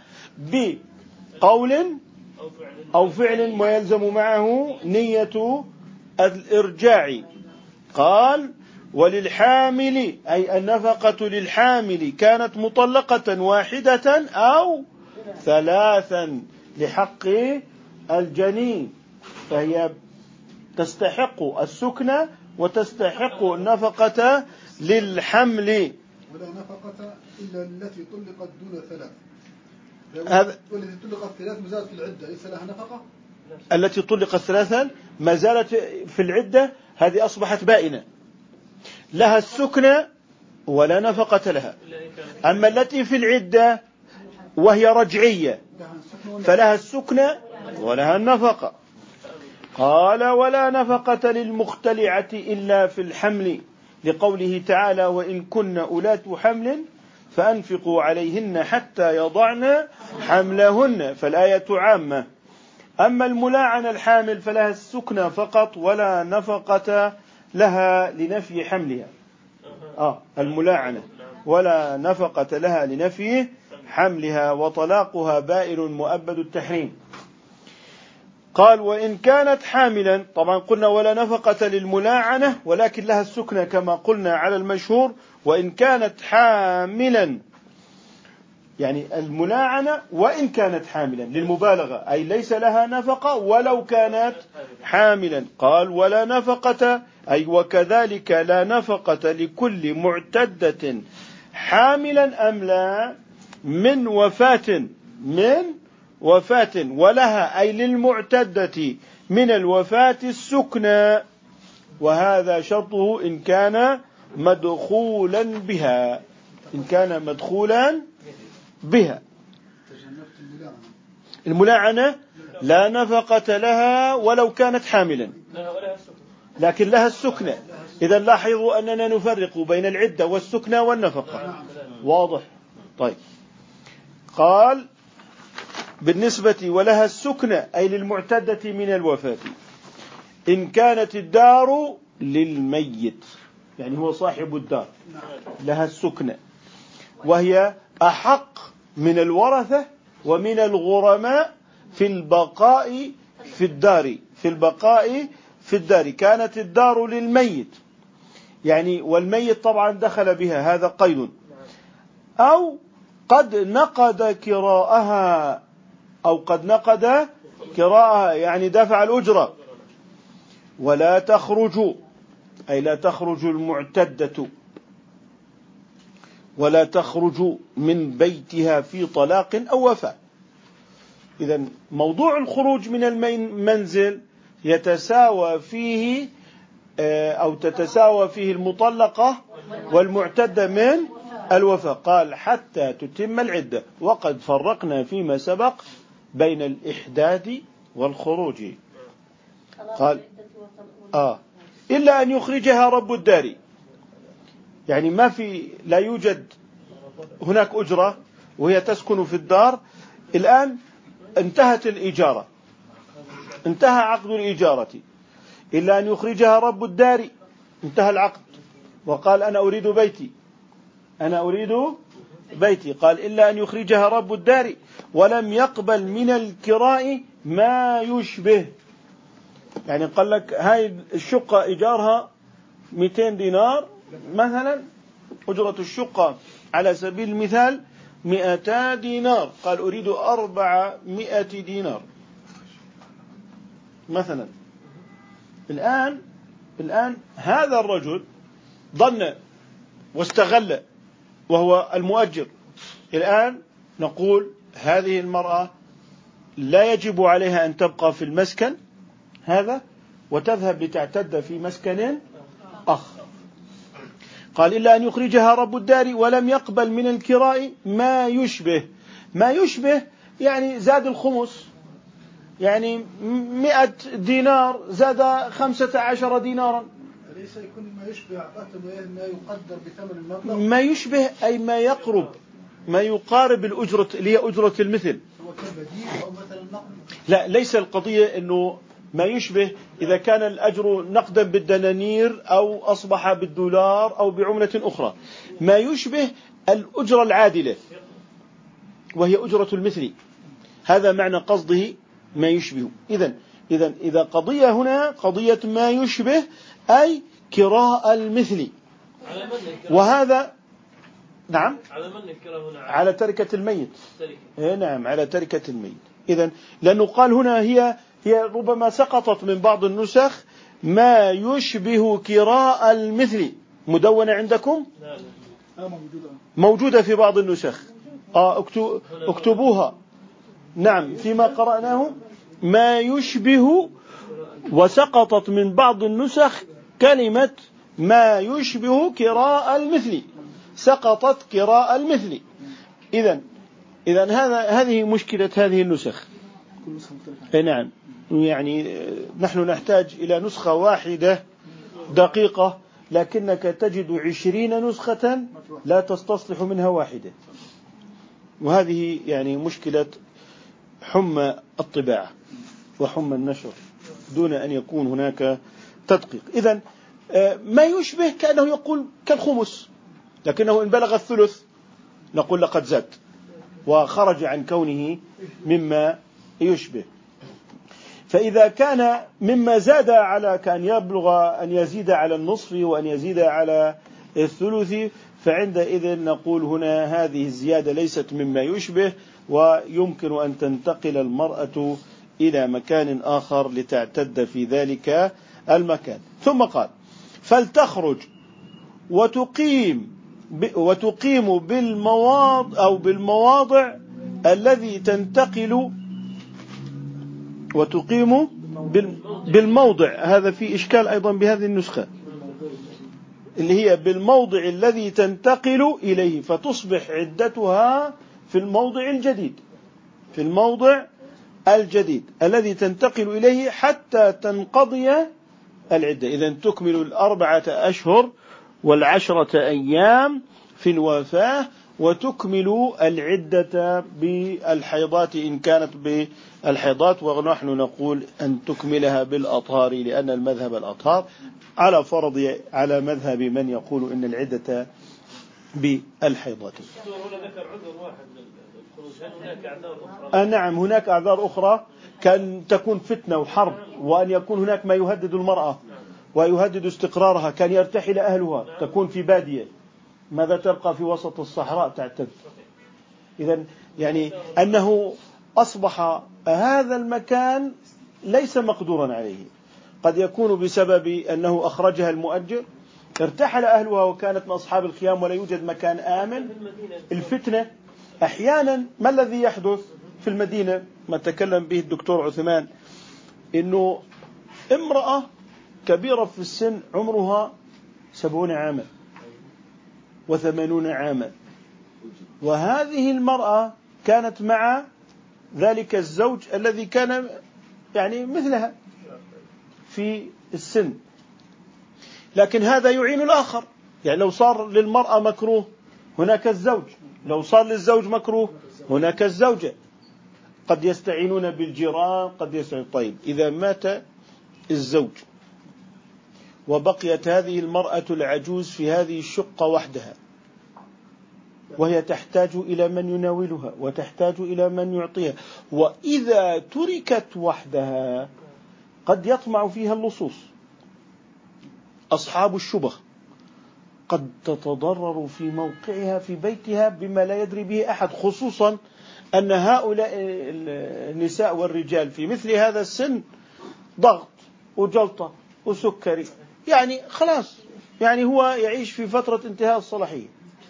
بقول أو فعل ويلزم معه نية الإرجاع. قال وللحامل أي النفقة للحامل كانت مطلقة واحدة أو ثلاثا لحق الجنين فهي تستحق السكنى وتستحق النفقة للحمل. ولا نفقة إلا التي طلقت دون ثلاث. هذا والتي طلقت ثلاث ما زالت في العدة ليس لها نفقة. التي طلقت ثلاثا ما زالت في العدة، هذه أصبحت بائنة لها السكنى ولا نفقة لها. أما التي في العدة وهي رجعية فلها السكنى ولها النفقة. قال ولا نفقة للمختلعة إلا في الحمل، لقوله تعالى وإن كن أولات حمل فأنفقوا عليهن حتى يضعن حملهن، فالآية عامة. أما الملاعنة الحامل فلها السكنى فقط ولا نفقة لها لنفي حملها. آه الملاعنة ولا نفقة لها لنفي حملها، وطلاقها بائن مؤبد التحريم. قال وإن كانت حاملا، طبعا قلنا ولا نفقة للملاعنة ولكن لها السكنى كما قلنا على المشهور. وإن كانت حاملا يعني الملاعنة وإن كانت حاملا للمبالغة، أي ليس لها نفقة ولو كانت حاملا. قال ولا نفقة أي وكذلك لا نفقة لكل معتدة حاملا أم لا من وفاة من وفاة ولها أي للمعتدة من الوفاة السكنى، وهذا شرطه إن كان مدخولا بها، إن كان مدخولا بها. الملاعنة لا نفقة لها ولو كانت حاملا لكن لها السكنى. إذا لاحظوا أننا نفرق بين العدة والسكنى والنفقة. واضح؟ طيب. قال بالنسبة ولها السكنى أي للمعتدة من الوفاة إن كانت الدار للميت، يعني هو صاحب الدار لها السكنى، وهي أحق من الورثة ومن الغرماء في البقاء في الدار في البقاء في الدار. كانت الدار للميت يعني والميت طبعا دخل بها، هذا قيد. أو قد نقد كراءها أو قد نقد كراءها يعني دفع الأجرة. ولا تخرج أي لا تخرج المعتدة ولا تخرج من بيتها في طلاق أو وفاة. إذا موضوع الخروج من المنزل يتساوى فيه أو تتساوى فيه المطلقة والمعتدة من الوفاة. قال حتى تتم العدة، وقد فرقنا فيما سبق بين الإحداد والخروج. قال آه إلا أن يخرجها رب الدار، يعني ما في لا يوجد هناك أجرة وهي تسكن في الدار. الآن انتهت الإجارة، انتهى عقد الإجارة، إلا أن يخرجها رب الدار، انتهى العقد وقال أنا أريد بيتي أنا أريد بيتي. قال إلا أن يخرجها رب الدار ولم يقبل من الكراء ما يشبه. يعني قال لك هاي الشقة إيجارها مئتين دينار مثلا، أجرة الشقة على سبيل المثال مئتا دينار، قال أريد أربعمائة دينار مثلا. الآن الآن هذا الرجل ظن واستغل وهو المؤجر. الآن نقول هذه المرأة لا يجب عليها أن تبقى في المسكن هذا وتذهب لتعتد في مسكن آخر. قال إلا أن يخرجها رب الدار ولم يقبل من الكراء ما يشبه. ما يشبه يعني زاد الخمس، يعني مئة دينار زاد خمسة عشر دينارا. ليس يكون ما يشبه عقاته ما يقدر بثمن المبلغ. ما يشبه أي ما يقرب ما يقارب الأجرة اللي هي أجرة المثل. هو كبديل أو مثلا نقد. لا ليس القضية إنه ما يشبه إذا كان الأجر نقدا بالدنانير أو أصبح بالدولار أو بعملة أخرى. ما يشبه الأجرة العادلة وهي أجرة المثل، هذا معنى قصده ما يشبه. إذن إذن إذا قضية هنا قضية ما يشبه أي كراء المثل، وهذا نعم على من الكراء هنا؟ على تركة الميت. تركة. نعم على تركة الميت. إذن لأنه قال هنا هي هي ربما سقطت من بعض النسخ ما يشبه كراء المثل. مدونة عندكم؟ موجودة في بعض النسخ. آه اكتبوها. نعم فيما قرأناه ما يشبه، وسقطت من بعض النسخ كلمة ما يشبه كراء المثل، سقطت كراء المثل. إذن إذن هذا هذه مشكلة هذه النسخ. نعم يعني نحن نحتاج إلى نسخة واحدة دقيقة، لكنك تجد عشرين نسخة لا تستصلح منها واحدة، وهذه يعني مشكلة حمى الطباعة وحمى النشر دون أن يكون هناك تدقيق. إذن ما يشبه كأنه يقول كالخمس، لكنه إن بلغ الثلث نقول لقد زاد وخرج عن كونه مما يشبه. فإذا كان مما زاد على كأن يبلغ أن يزيد على النصف وأن يزيد على الثلث، فعندئذ نقول هنا هذه الزيادة ليست مما يشبه، ويمكن أن تنتقل المرأة إلى مكان آخر لتعتد في ذلك المكان. ثم قال فلتخرج وتقيم وتقيم بالمواضع أو بالمواضع الذي تنتقل وتقيم بالموضع. هذا في إشكال أيضا بهذه النسخة اللي هي بالموضع الذي تنتقل إليه، فتصبح عدتها في الموضع الجديد في الموضع الجديد الذي تنتقل إليه حتى تنقضي العدة. إذن تكمل الأربعة أشهر والعشرة أيام في الوفاة، وتكمل العدة بالحيضات إن كانت بالحيضات، ونحن نقول أن تكملها بالأطهار، لأن المذهب الأطهار على فرض على مذهب من يقول إن العدة بالحيضات. آه نعم هناك أعذار أخرى، كان تكون فتنة وحرب، وأن يكون هناك ما يهدد المرأة ويهدد استقرارها، كان يرتحل أهلها، تكون في بادية، ماذا تبقى في وسط الصحراء تعتد. إذن يعني أنه أصبح هذا المكان ليس مقدورا عليه، قد يكون بسبب أنه أخرجها المؤجر، ارتحل أهلها وكانت من أصحاب الخيام ولا يوجد مكان آمن. الفتنة أحيانا ما الذي يحدث في المدينة ما تكلم به الدكتور عثمان، إنه امرأة كبيرة في السن عمرها سبعون عاما وثمانون عاما، وهذه المرأة كانت مع ذلك الزوج الذي كان يعني مثلها في السن، لكن هذا يعين الآخر. يعني لو صار للمرأة مكروه هناك الزوج، لو صار للزوج مكروه هناك الزوجة، قد يستعينون بالجيران قد يستعين. طيب إذا مات الزوج وبقيت هذه المرأة العجوز في هذه الشقة وحدها، وهي تحتاج إلى من يناولها وتحتاج إلى من يعطيها، وإذا تركت وحدها قد يطمع فيها اللصوص، أصحاب الشبه قد تتضرر في موقعها في بيتها بما لا يدري به أحد، خصوصا أن هؤلاء النساء والرجال في مثل هذا السن ضغط وجلطة وسكري، يعني خلاص، يعني هو يعيش في فترة انتهاء الصلاحية،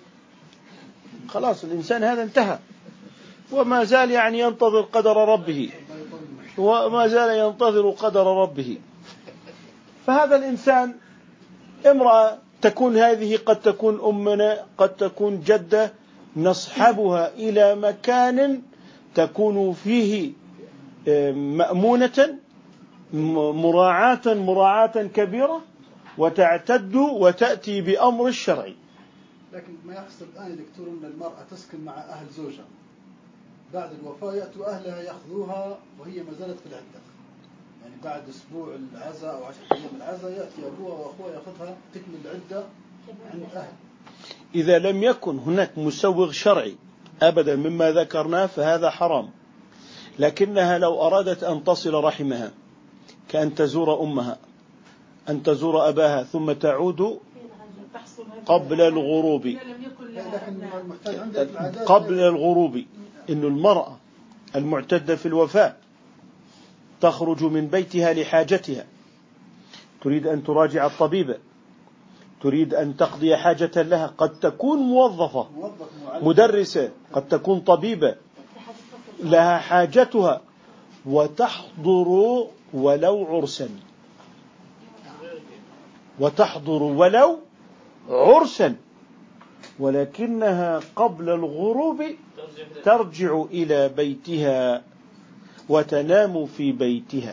خلاص الإنسان هذا انتهى، وما زال يعني ينتظر قدر ربه وما زال ينتظر قدر ربه. فهذا الإنسان امرأة تكون هذه قد تكون أمنا قد تكون جدة، نصحبها إلى مكان تكون فيه مأمونة مراعاة مراعاة كبيرة، وتعتد وتأتي بأمر الشرعي. لكن ما يحصل الآن دكتور أن المرأة تسكن مع أهل زوجها، بعد الوفاة يأتوا أهلها يأخذوها وهي ما زالت في العدة، يعني بعد أسبوع العزاء أو عشرة أيام العزاء يأتي أبوها وأخوها يأخذها تكمل العدة عند أهل. إذا لم يكن هناك مسوغ شرعي أبدا مما ذكرناه فهذا حرام، لكنها لو أرادت أن تصل رحمها كأن تزور أمها، أن تزور أباها، ثم تعود قبل الغروب قبل الغروب إن المرأة المعتدة في الوفاة تخرج من بيتها لحاجتها، تريد أن تراجع الطبيبة، تريد أن تقضي حاجة لها، قد تكون موظفة مدرسة، قد تكون طبيبة لها حاجتها وتحضر ولو عرسا، وتحضر ولو عرسا، ولكنها قبل الغروب ترجع إلى بيتها وتنام في بيتها.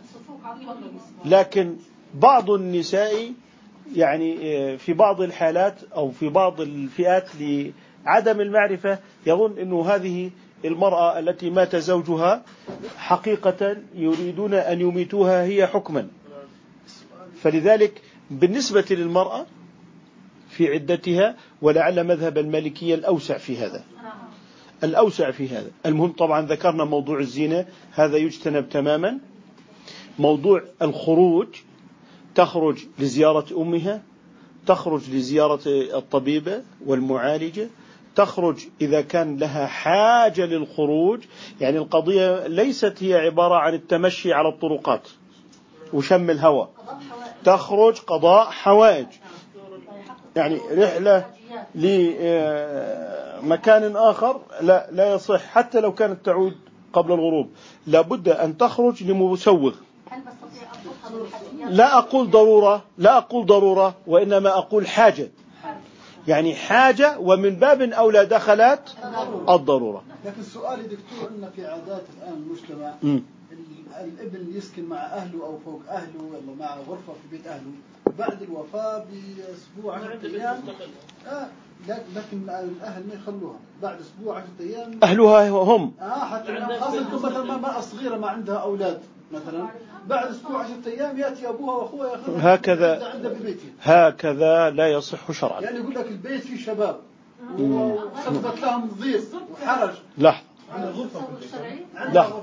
لكن بعض النساء يعني في بعض الحالات أو في بعض الفئات لعدم المعرفة يظن أنه هذه المرأة التي مات زوجها حقيقة يريدون أن يميتوها هي حكما. فلذلك بالنسبة للمرأة في عدتها، ولعل مذهب المالكية الأوسع في هذا، الأوسع في هذا. المهم طبعا ذكرنا موضوع الزينة، هذا يجتنب تماما. موضوع الخروج، تخرج لزيارة أمها، تخرج لزيارة الطبيبة والمعالجة، تخرج إذا كان لها حاجة للخروج. يعني القضية ليست هي عبارة عن التمشي على الطرقات وشم الهواء، تخرج قضاء حوائج، يعني رحلة لمكان آخر لا لا يصح حتى لو كانت تعود قبل الغروب، لابد أن تخرج لمسوغ. لا أقول ضرورة، لا أقول ضرورة، وإنما أقول حاجة، يعني حاجة، ومن باب أولى دخلت الضرورة. لكن السؤال دكتور، أن في عادات الآن المجتمع الابن يسكن مع أهله أو فوق أهله ولا مع غرفة في بيت أهله بعد الوفاة بأسبوع عشرة أيام، آه لكن الأهل ما يخلوها بعد أسبوع عشرة أيام أهلها هم آه حتى خاصة مثلا ما صغيرة ما عندها أولاد مثلا، بعد أسبوع عشرة أيام يأتي أبوها وأخوها يأخذها هكذا عندها ببيتها. هكذا لا يصح شرعا. يعني يقول لك البيت فيه شباب وسببت لهم ضيق وحرج. لحظة لحظة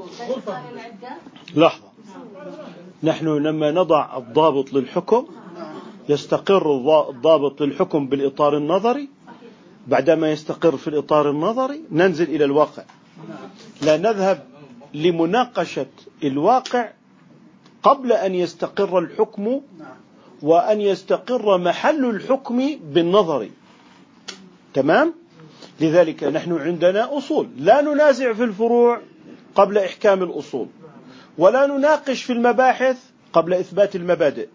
لحظة، نحن لما نضع الضابط للحكم يستقر الضابط للحكم بالإطار النظري، بعدما يستقر في الإطار النظري ننزل إلى الواقع، لا نذهب لمناقشة الواقع قبل أن يستقر الحكم وأن يستقر محل الحكم بالنظر. تمام؟ لذلك نحن عندنا أصول، لا ننازع في الفروع قبل إحكام الأصول، ولا نناقش في المباحث قبل إثبات المبادئ.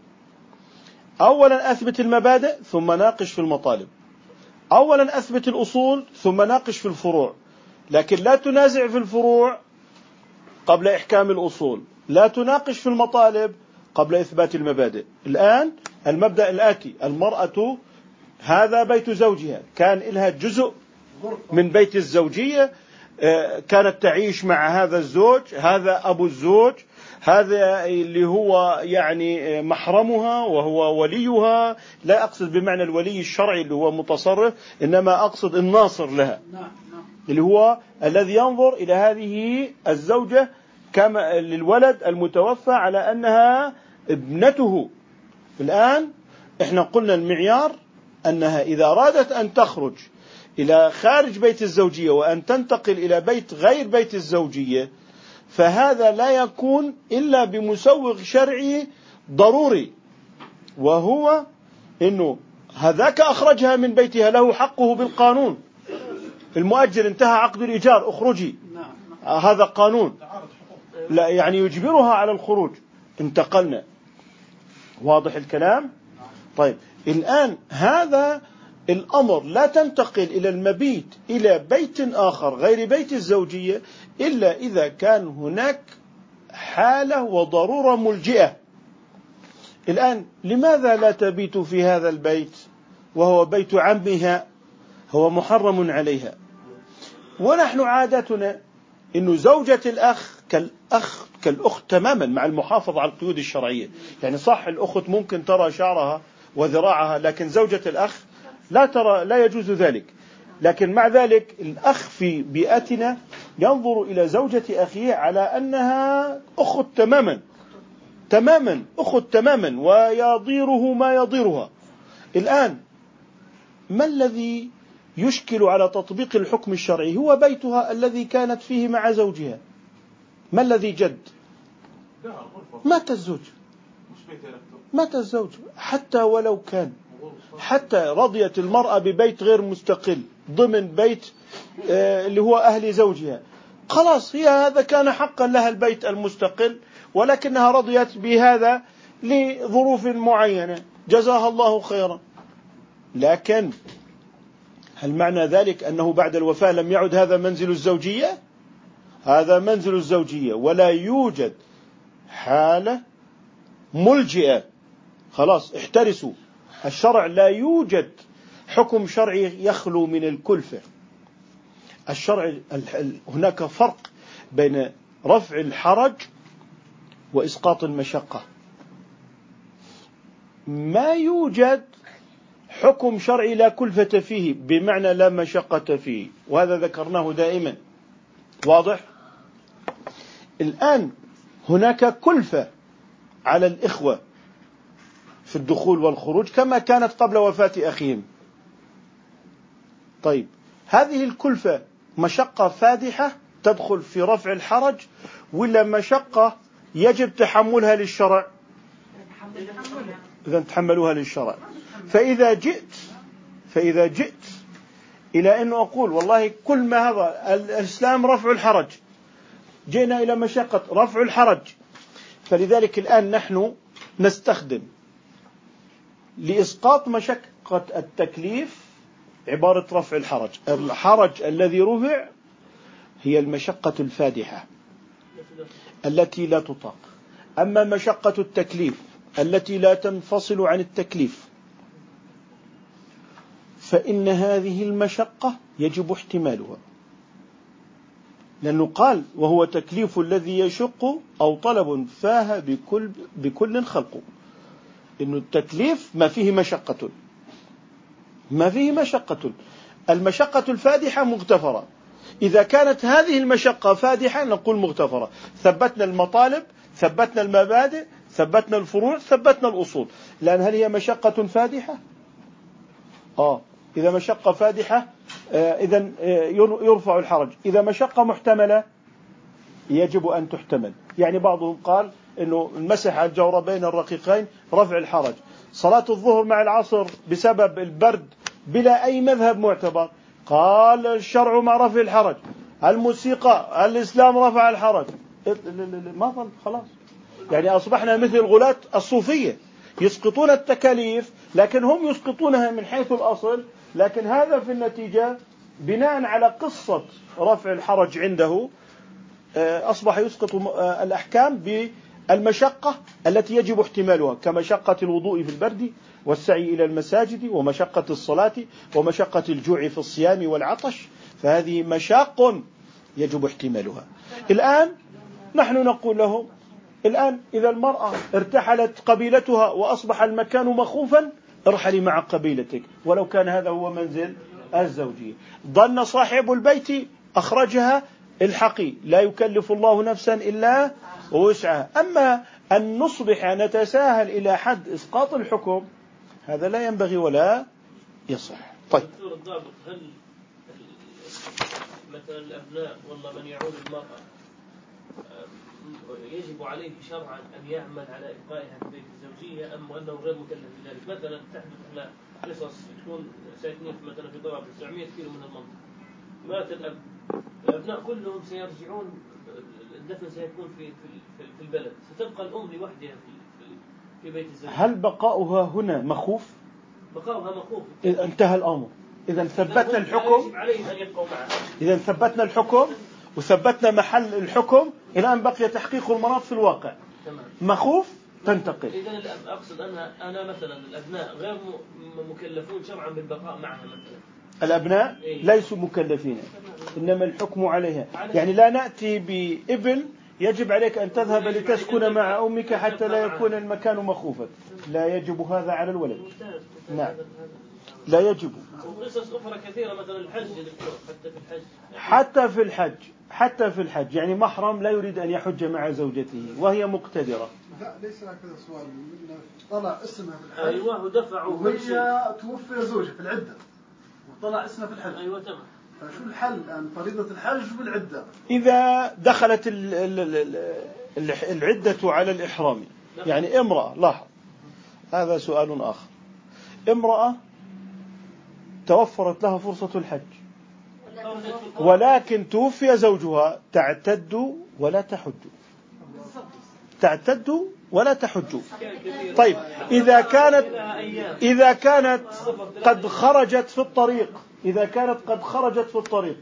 أولا أثبت المبادئ ثم ناقش في المطالب، أولا أثبت الأصول ثم ناقش في الفروع. لكن لا تنازع في الفروع قبل إحكام الأصول، لا تناقش في المطالب قبل إثبات المبادئ. الآن المبدأ الآتي: المرأة هذا بيت زوجها، كان لها جزء من بيت الزوجية، كانت تعيش مع هذا الزوج، هذا أبو الزوج، هذا اللي هو يعني محرمها وهو وليها. لا أقصد بمعنى الولي الشرعي اللي هو متصرف، إنما أقصد الناصر لها، اللي هو الذي ينظر إلى هذه الزوجة كما للولد المتوفى على أنها ابنته. الآن إحنا قلنا المعيار أنها إذا أرادت أن تخرج إلى خارج بيت الزوجية وأن تنتقل إلى بيت غير بيت الزوجية، فهذا لا يكون إلا بمسوغ شرعي ضروري، وهو إنه هذاك أخرجها من بيتها له حقه بالقانون. المؤجر انتهى عقد الإيجار، اخرجي، هذا قانون، لا يعني يجبرها على الخروج. انتقلنا، واضح الكلام؟ طيب الآن هذا الأمر لا تنتقل إلى المبيت إلى بيت آخر غير بيت الزوجية إلا إذا كان هناك حالة وضرورة ملجئة. الآن لماذا لا تبيت في هذا البيت وهو بيت عمها، هو محرم عليها؟ ونحن عادتنا إنه زوجة الأخ كالأخ كالأخت تماما، مع المحافظة على القيود الشرعية. يعني صح الأخت ممكن ترى شعرها وذراعها، لكن زوجة الأخ لا ترى، لا يجوز ذلك. لكن مع ذلك الأخ في بيئتنا ينظر إلى زوجة أخيه على أنها أخت تماما تماما أخت تماما، ويضيره ما يضيرها. الآن ما الذي يشكل على تطبيق الحكم الشرعي؟ هو بيتها الذي كانت فيه مع زوجها. ما الذي جد؟ مات الزوج، مات الزوج حتى ولو كان حتى رضيت المرأة ببيت غير مستقل ضمن بيت اللي هو أهل زوجها، خلاص هي هذا كان حقا لها البيت المستقل، ولكنها رضيت بهذا لظروف معينة، جزاها الله خيرا. لكن هل معنى ذلك أنه بعد الوفاة لم يعد هذا منزل الزوجية؟ هذا منزل الزوجية، ولا يوجد حالة ملجئة. خلاص احترسوا، الشرع لا يوجد حكم شرعي يخلو من الكلفة. الشرع هناك فرق بين رفع الحرج وإسقاط المشقة. ما يوجد حكم شرعي لا كلفة فيه بمعنى لا مشقة فيه، وهذا ذكرناه دائما. واضح؟ الآن هناك كلفة على الإخوة في الدخول والخروج كما كانت قبل وفاة أخيهم. طيب هذه الكلفة مشقة فادحة تدخل في رفع الحرج، ولا مشقة يجب تحملها للشرع؟ إذا تحملوها للشرع. فإذا جئت فإذا جئت إلى أنه أقول والله كل ما هذا الإسلام رفع الحرج، جئنا إلى مشقة رفع الحرج، فلذلك الآن نحن نستخدم لإسقاط مشقة التكليف عبارة رفع الحرج. الحرج الذي رفع هي المشقة الفادحة التي لا تطاق. أما مشقة التكليف التي لا تنفصل عن التكليف فإن هذه المشقة يجب احتمالها، لأنه قال وهو تكليف الذي يشق أو طلب فاه بكل, بكل خلقه. إنه التكليف ما فيه مشقة، ما فيه مشقة. المشقة الفادحة مغتفرة. إذا كانت هذه المشقة فادحة نقول مغتفرة. ثبتنا المطالب، ثبتنا المبادئ، ثبتنا الفروع، ثبتنا الأصول. لأن هل هي مشقة فادحة؟ آه إذا مشقة فادحة آه إذن آه يرفع الحرج. إذا مشقة محتملة يجب أن تحتمل. يعني بعضهم قال إنه المسح على الجوربين الرقيقين رفع الحرج. صلاة الظهر مع العصر بسبب البرد بلا أي مذهب معتبر، قال الشرع مع رفع الحرج. الموسيقى الإسلام رفع الحرج. ما ظل خلاص، يعني أصبحنا مثل الغلاة الصوفية يسقطون التكاليف، لكن هم يسقطونها من حيث الأصل، لكن هذا في النتيجة بناء على قصة رفع الحرج عنده أصبح يسقط الأحكام بالمشقة التي يجب احتمالها، كمشقة الوضوء في البرد والسعي إلى المساجد، ومشقة الصلاة، ومشقة الجوع في الصيام والعطش. فهذه مشاق يجب احتمالها. الآن نحن نقول لهم الآن إذا المرأة ارتحلت قبيلتها وأصبح المكان مخوفا ارحلي مع قبيلتك، ولو كان هذا هو منزل الزوجية. ظن صاحب البيت أخرجها الحقي، لا يكلف الله نفسا إلا وسعها. أما أن نصبح نتساهل إلى حد إسقاط الحكم هذا لا ينبغي ولا يصح. طيب هل مثلا الأبناء والله من يعود المرأة يجب عليه شرعا أن يعمل على إبقائها في بيت الزوجية أم أنه غير مكلف بذلك؟ مثلا تحدث لنا قصص تكون ساكنين مثلا في طوابق تسعمائة كيلو من المنطقة، مات الأب، الأبناء كلهم سيرجعون، الدفن سيكون في في في البلد، ستبقى الأم لوحدها في في بيت الزوجية. هل بقاؤها هنا مخوف؟ بقاؤها مخوف. إذا انتهى الأمر. إذا ثبتنا الحكم، إذا ثبتنا الحكم وثبتنا محل الحكم، إلى أن بقي تحقيق المناط في الواقع. مخوف تنتقل. إذا أقصد أنها أنا مثلا الأبناء غير مكلفون شرعا بالبقاء معها مثلا. الأبناء ليسوا مكلفين، إنما الحكم عليها. يعني لا نأتي بابن يجب عليك أن تذهب لتسكن مع أمك حتى لا يكون المكان مخوفا، لا يجب هذا على الولد. نعم لا يجب. وقصص أخرى كثيرة مثلا الحج حتى في الحج حتى في الحج حتى في الحج يعني محرم لا يريد أن يحج مع زوجته وهي مقتدرة. لا ليس هكذا سؤال، طلع اسمها في الحج أيوة ودفعوا وهي توفي زوجها في العدة وطلع اسمها في الحج. أيوة تمام. فشو الحل الآن؟ فريضة الحج بالعدة إذا دخلت العدة على الإحرام، يعني امرأة لاحظ هذا سؤال آخر، امرأة توفرت لها فرصة الحج ولكن توفي زوجها، تعتد ولا تحج، تعتد ولا تحج. طيب إذا كانت إذا كانت قد خرجت في الطريق إذا كانت قد خرجت في الطريق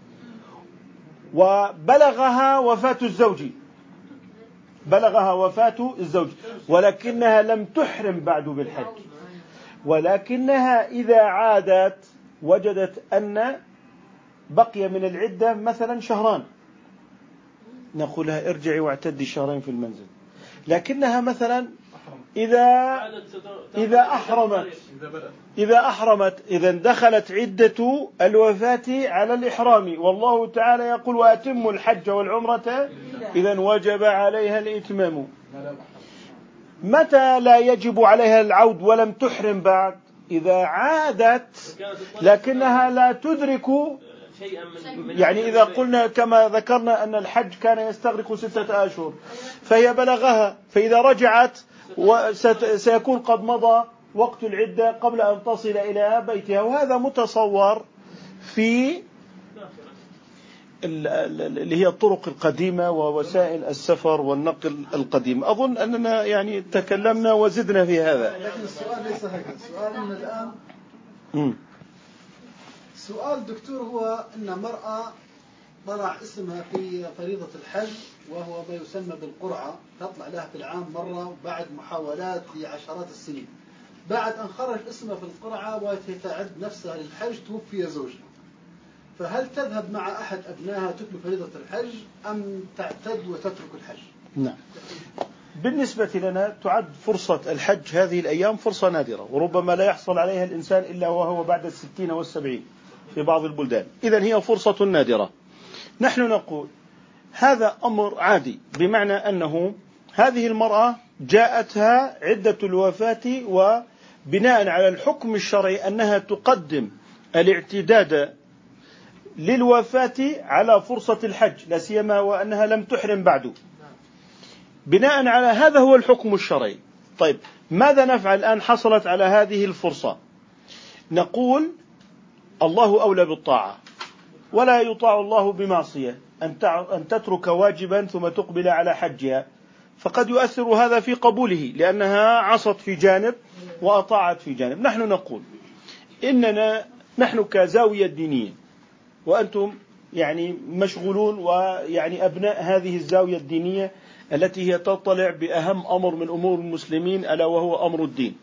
وبلغها وفاة الزوج بلغها وفاة الزوج ولكنها لم تحرم بعد بالحج، ولكنها إذا عادت وجدت أن بقي من العدة مثلا شهران، نقول لها ارجعي واعتدي شهرين في المنزل. لكنها مثلا إذا إذا أحرمت إذا أحرمت إذا دخلت عدة الوفاة على الإحرام، والله تعالى يقول وأتموا الحج والعمرة إذا وجب عليها الإتمام. متى لا يجب عليها العود ولم تحرم بعد؟ إذا عادت لكنها لا تدرك، يعني إذا قلنا كما ذكرنا أن الحج كان يستغرق ستة أشهر فهي بلغها، فإذا رجعت سيكون قد مضى وقت العدة قبل أن تصل إلى بيتها. وهذا متصور في اللي هي الطرق القديمة ووسائل السفر والنقل القديم. أظن أننا يعني تكلمنا وزدنا في هذا. لكن السؤال ليس هكذا، السؤال من الآن م. سؤال دكتور هو أن مرأة طلع اسمها في فريضة الحج وهو ما يسمى بالقرعة، تطلع لها في العام مرة بعد محاولات لعشرات السنين، بعد أن خرج اسمها في القرعة وتتعد نفسها للحج توفي زوجها، فهل تذهب مع أحد أبنائها تكمل فريضة الحج أم تعتد وتترك الحج؟ نعم، بالنسبة لنا تعد فرصة الحج هذه الأيام فرصة نادرة، وربما لا يحصل عليها الإنسان إلا وهو بعد الستين والسبعين في بعض البلدان، إذن هي فرصة نادرة. نحن نقول هذا أمر عادي، بمعنى أنه هذه المرأة جاءتها عدة الوفاة وبناء على الحكم الشرعي أنها تقدم الاعتداد للوفاة على فرصة الحج، لا سيما وأنها لم تحرم بعد. بناء على هذا هو الحكم الشرعي. طيب ماذا نفعل الآن حصلت على هذه الفرصة؟ نقول الله أولى بالطاعة، ولا يطاع الله بمعصية، أن تترك واجبا ثم تقبل على حجها، فقد يؤثر هذا في قبوله لأنها عصت في جانب وأطاعت في جانب. نحن نقول إننا نحن كزاوية دينية وأنتم يعني مشغولون ويعني أبناء هذه الزاوية الدينية التي هي تطلع بأهم أمر من أمور المسلمين ألا وهو أمر الدين،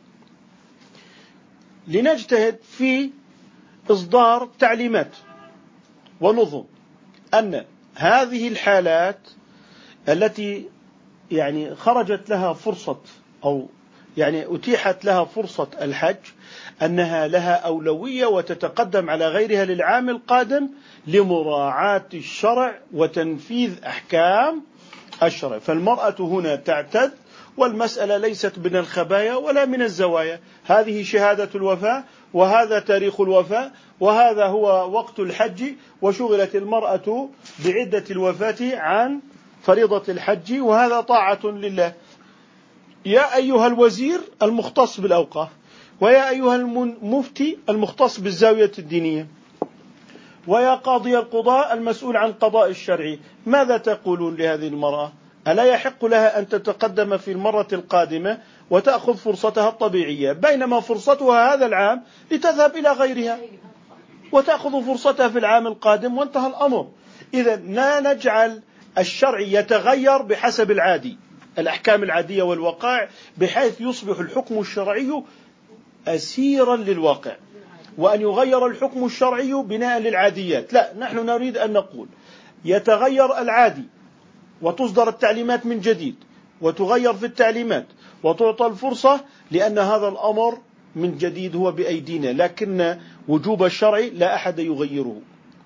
لنجتهد في إصدار تعليمات ونظم أن هذه الحالات التي يعني خرجت لها فرصة أو يعني أتيحت لها فرصة الحج أنها لها أولوية وتتقدم على غيرها للعام القادم لمراعاة الشرع وتنفيذ أحكام الشرع. فالمرأة هنا تعتد، والمسألة ليست من الخبايا ولا من الزوايا، هذه شهادة الوفاة وهذا تاريخ الوفاة وهذا هو وقت الحج، وشغلت المرأة بعدة الوفاة عن فريضة الحج، وهذا طاعة لله. يا أيها الوزير المختص بالأوقاف، ويا أيها المفتي المختص بالزاوية الدينية، ويا قاضي القضاء المسؤول عن قضاء الشرعي، ماذا تقولون لهذه المرأة؟ ألا يحق لها أن تتقدم في المرة القادمة وتأخذ فرصتها الطبيعية، بينما فرصتها هذا العام لتذهب إلى غيرها وتأخذ فرصتها في العام القادم وانتهى الأمر؟ إذا لا نجعل الشرع يتغير بحسب العادي، الأحكام العادية والوقائع، بحيث يصبح الحكم الشرعي أسيرا للواقع، وأن يغير الحكم الشرعي بناء للعاديات. لا، نحن نريد أن نقول يتغير العادي وتصدر التعليمات من جديد وتغير في التعليمات وتعطى الفرصة، لأن هذا الأمر من جديد هو بأيدينا، لكن وجوب الشرع لا أحد يغيره،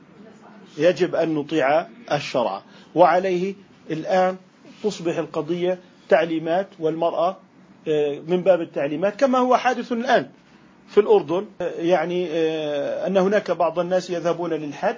يجب أن نطيع الشرع. وعليه الآن تصبح القضية تعليمات، والمرأة من باب التعليمات، كما هو حادث الآن في الأردن، يعني أن هناك بعض الناس يذهبون للحج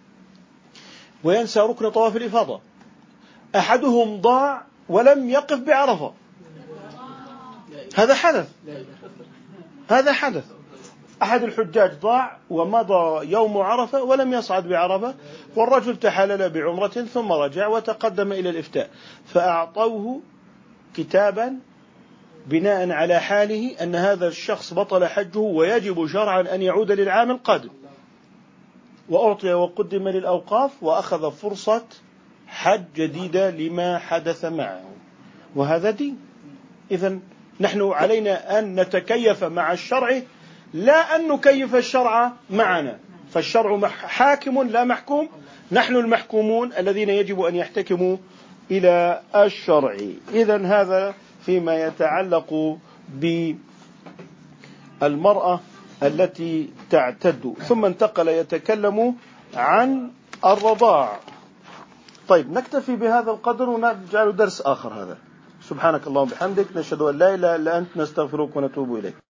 وينسى ركن طواف الإفاضة، أحدهم ضاع ولم يقف بعرفة، هذا حدث هذا حدث. أحد الحجاج ضاع ومضى يوم عرفة ولم يصعد بعرفة، والرجل تحلل بعمرة ثم رجع وتقدم إلى الإفتاء، فأعطوه كتابا بناء على حاله أن هذا الشخص بطل حجه ويجب شرعا أن يعود للعام القادم، وأعطي وقدم للأوقاف وأخذ فرصة حج جديدة لما حدث معه، وهذا دين. إذن نحن علينا أن نتكيف مع الشرع لا أن نكيف الشرع معنا، فالشرع حاكم لا محكوم، نحن المحكومون الذين يجب أن يحتكموا إلى الشرع. إذن هذا فيما يتعلق بالمرأة التي تعتد. ثم انتقل يتكلم عن الرضاع. طيب نكتفي بهذا القدر ونجعل درس آخر هذا. سبحانك اللهم وبحمدك، نشهد أن لا إله إلا أنت، نستغفرك ونتوب إليك.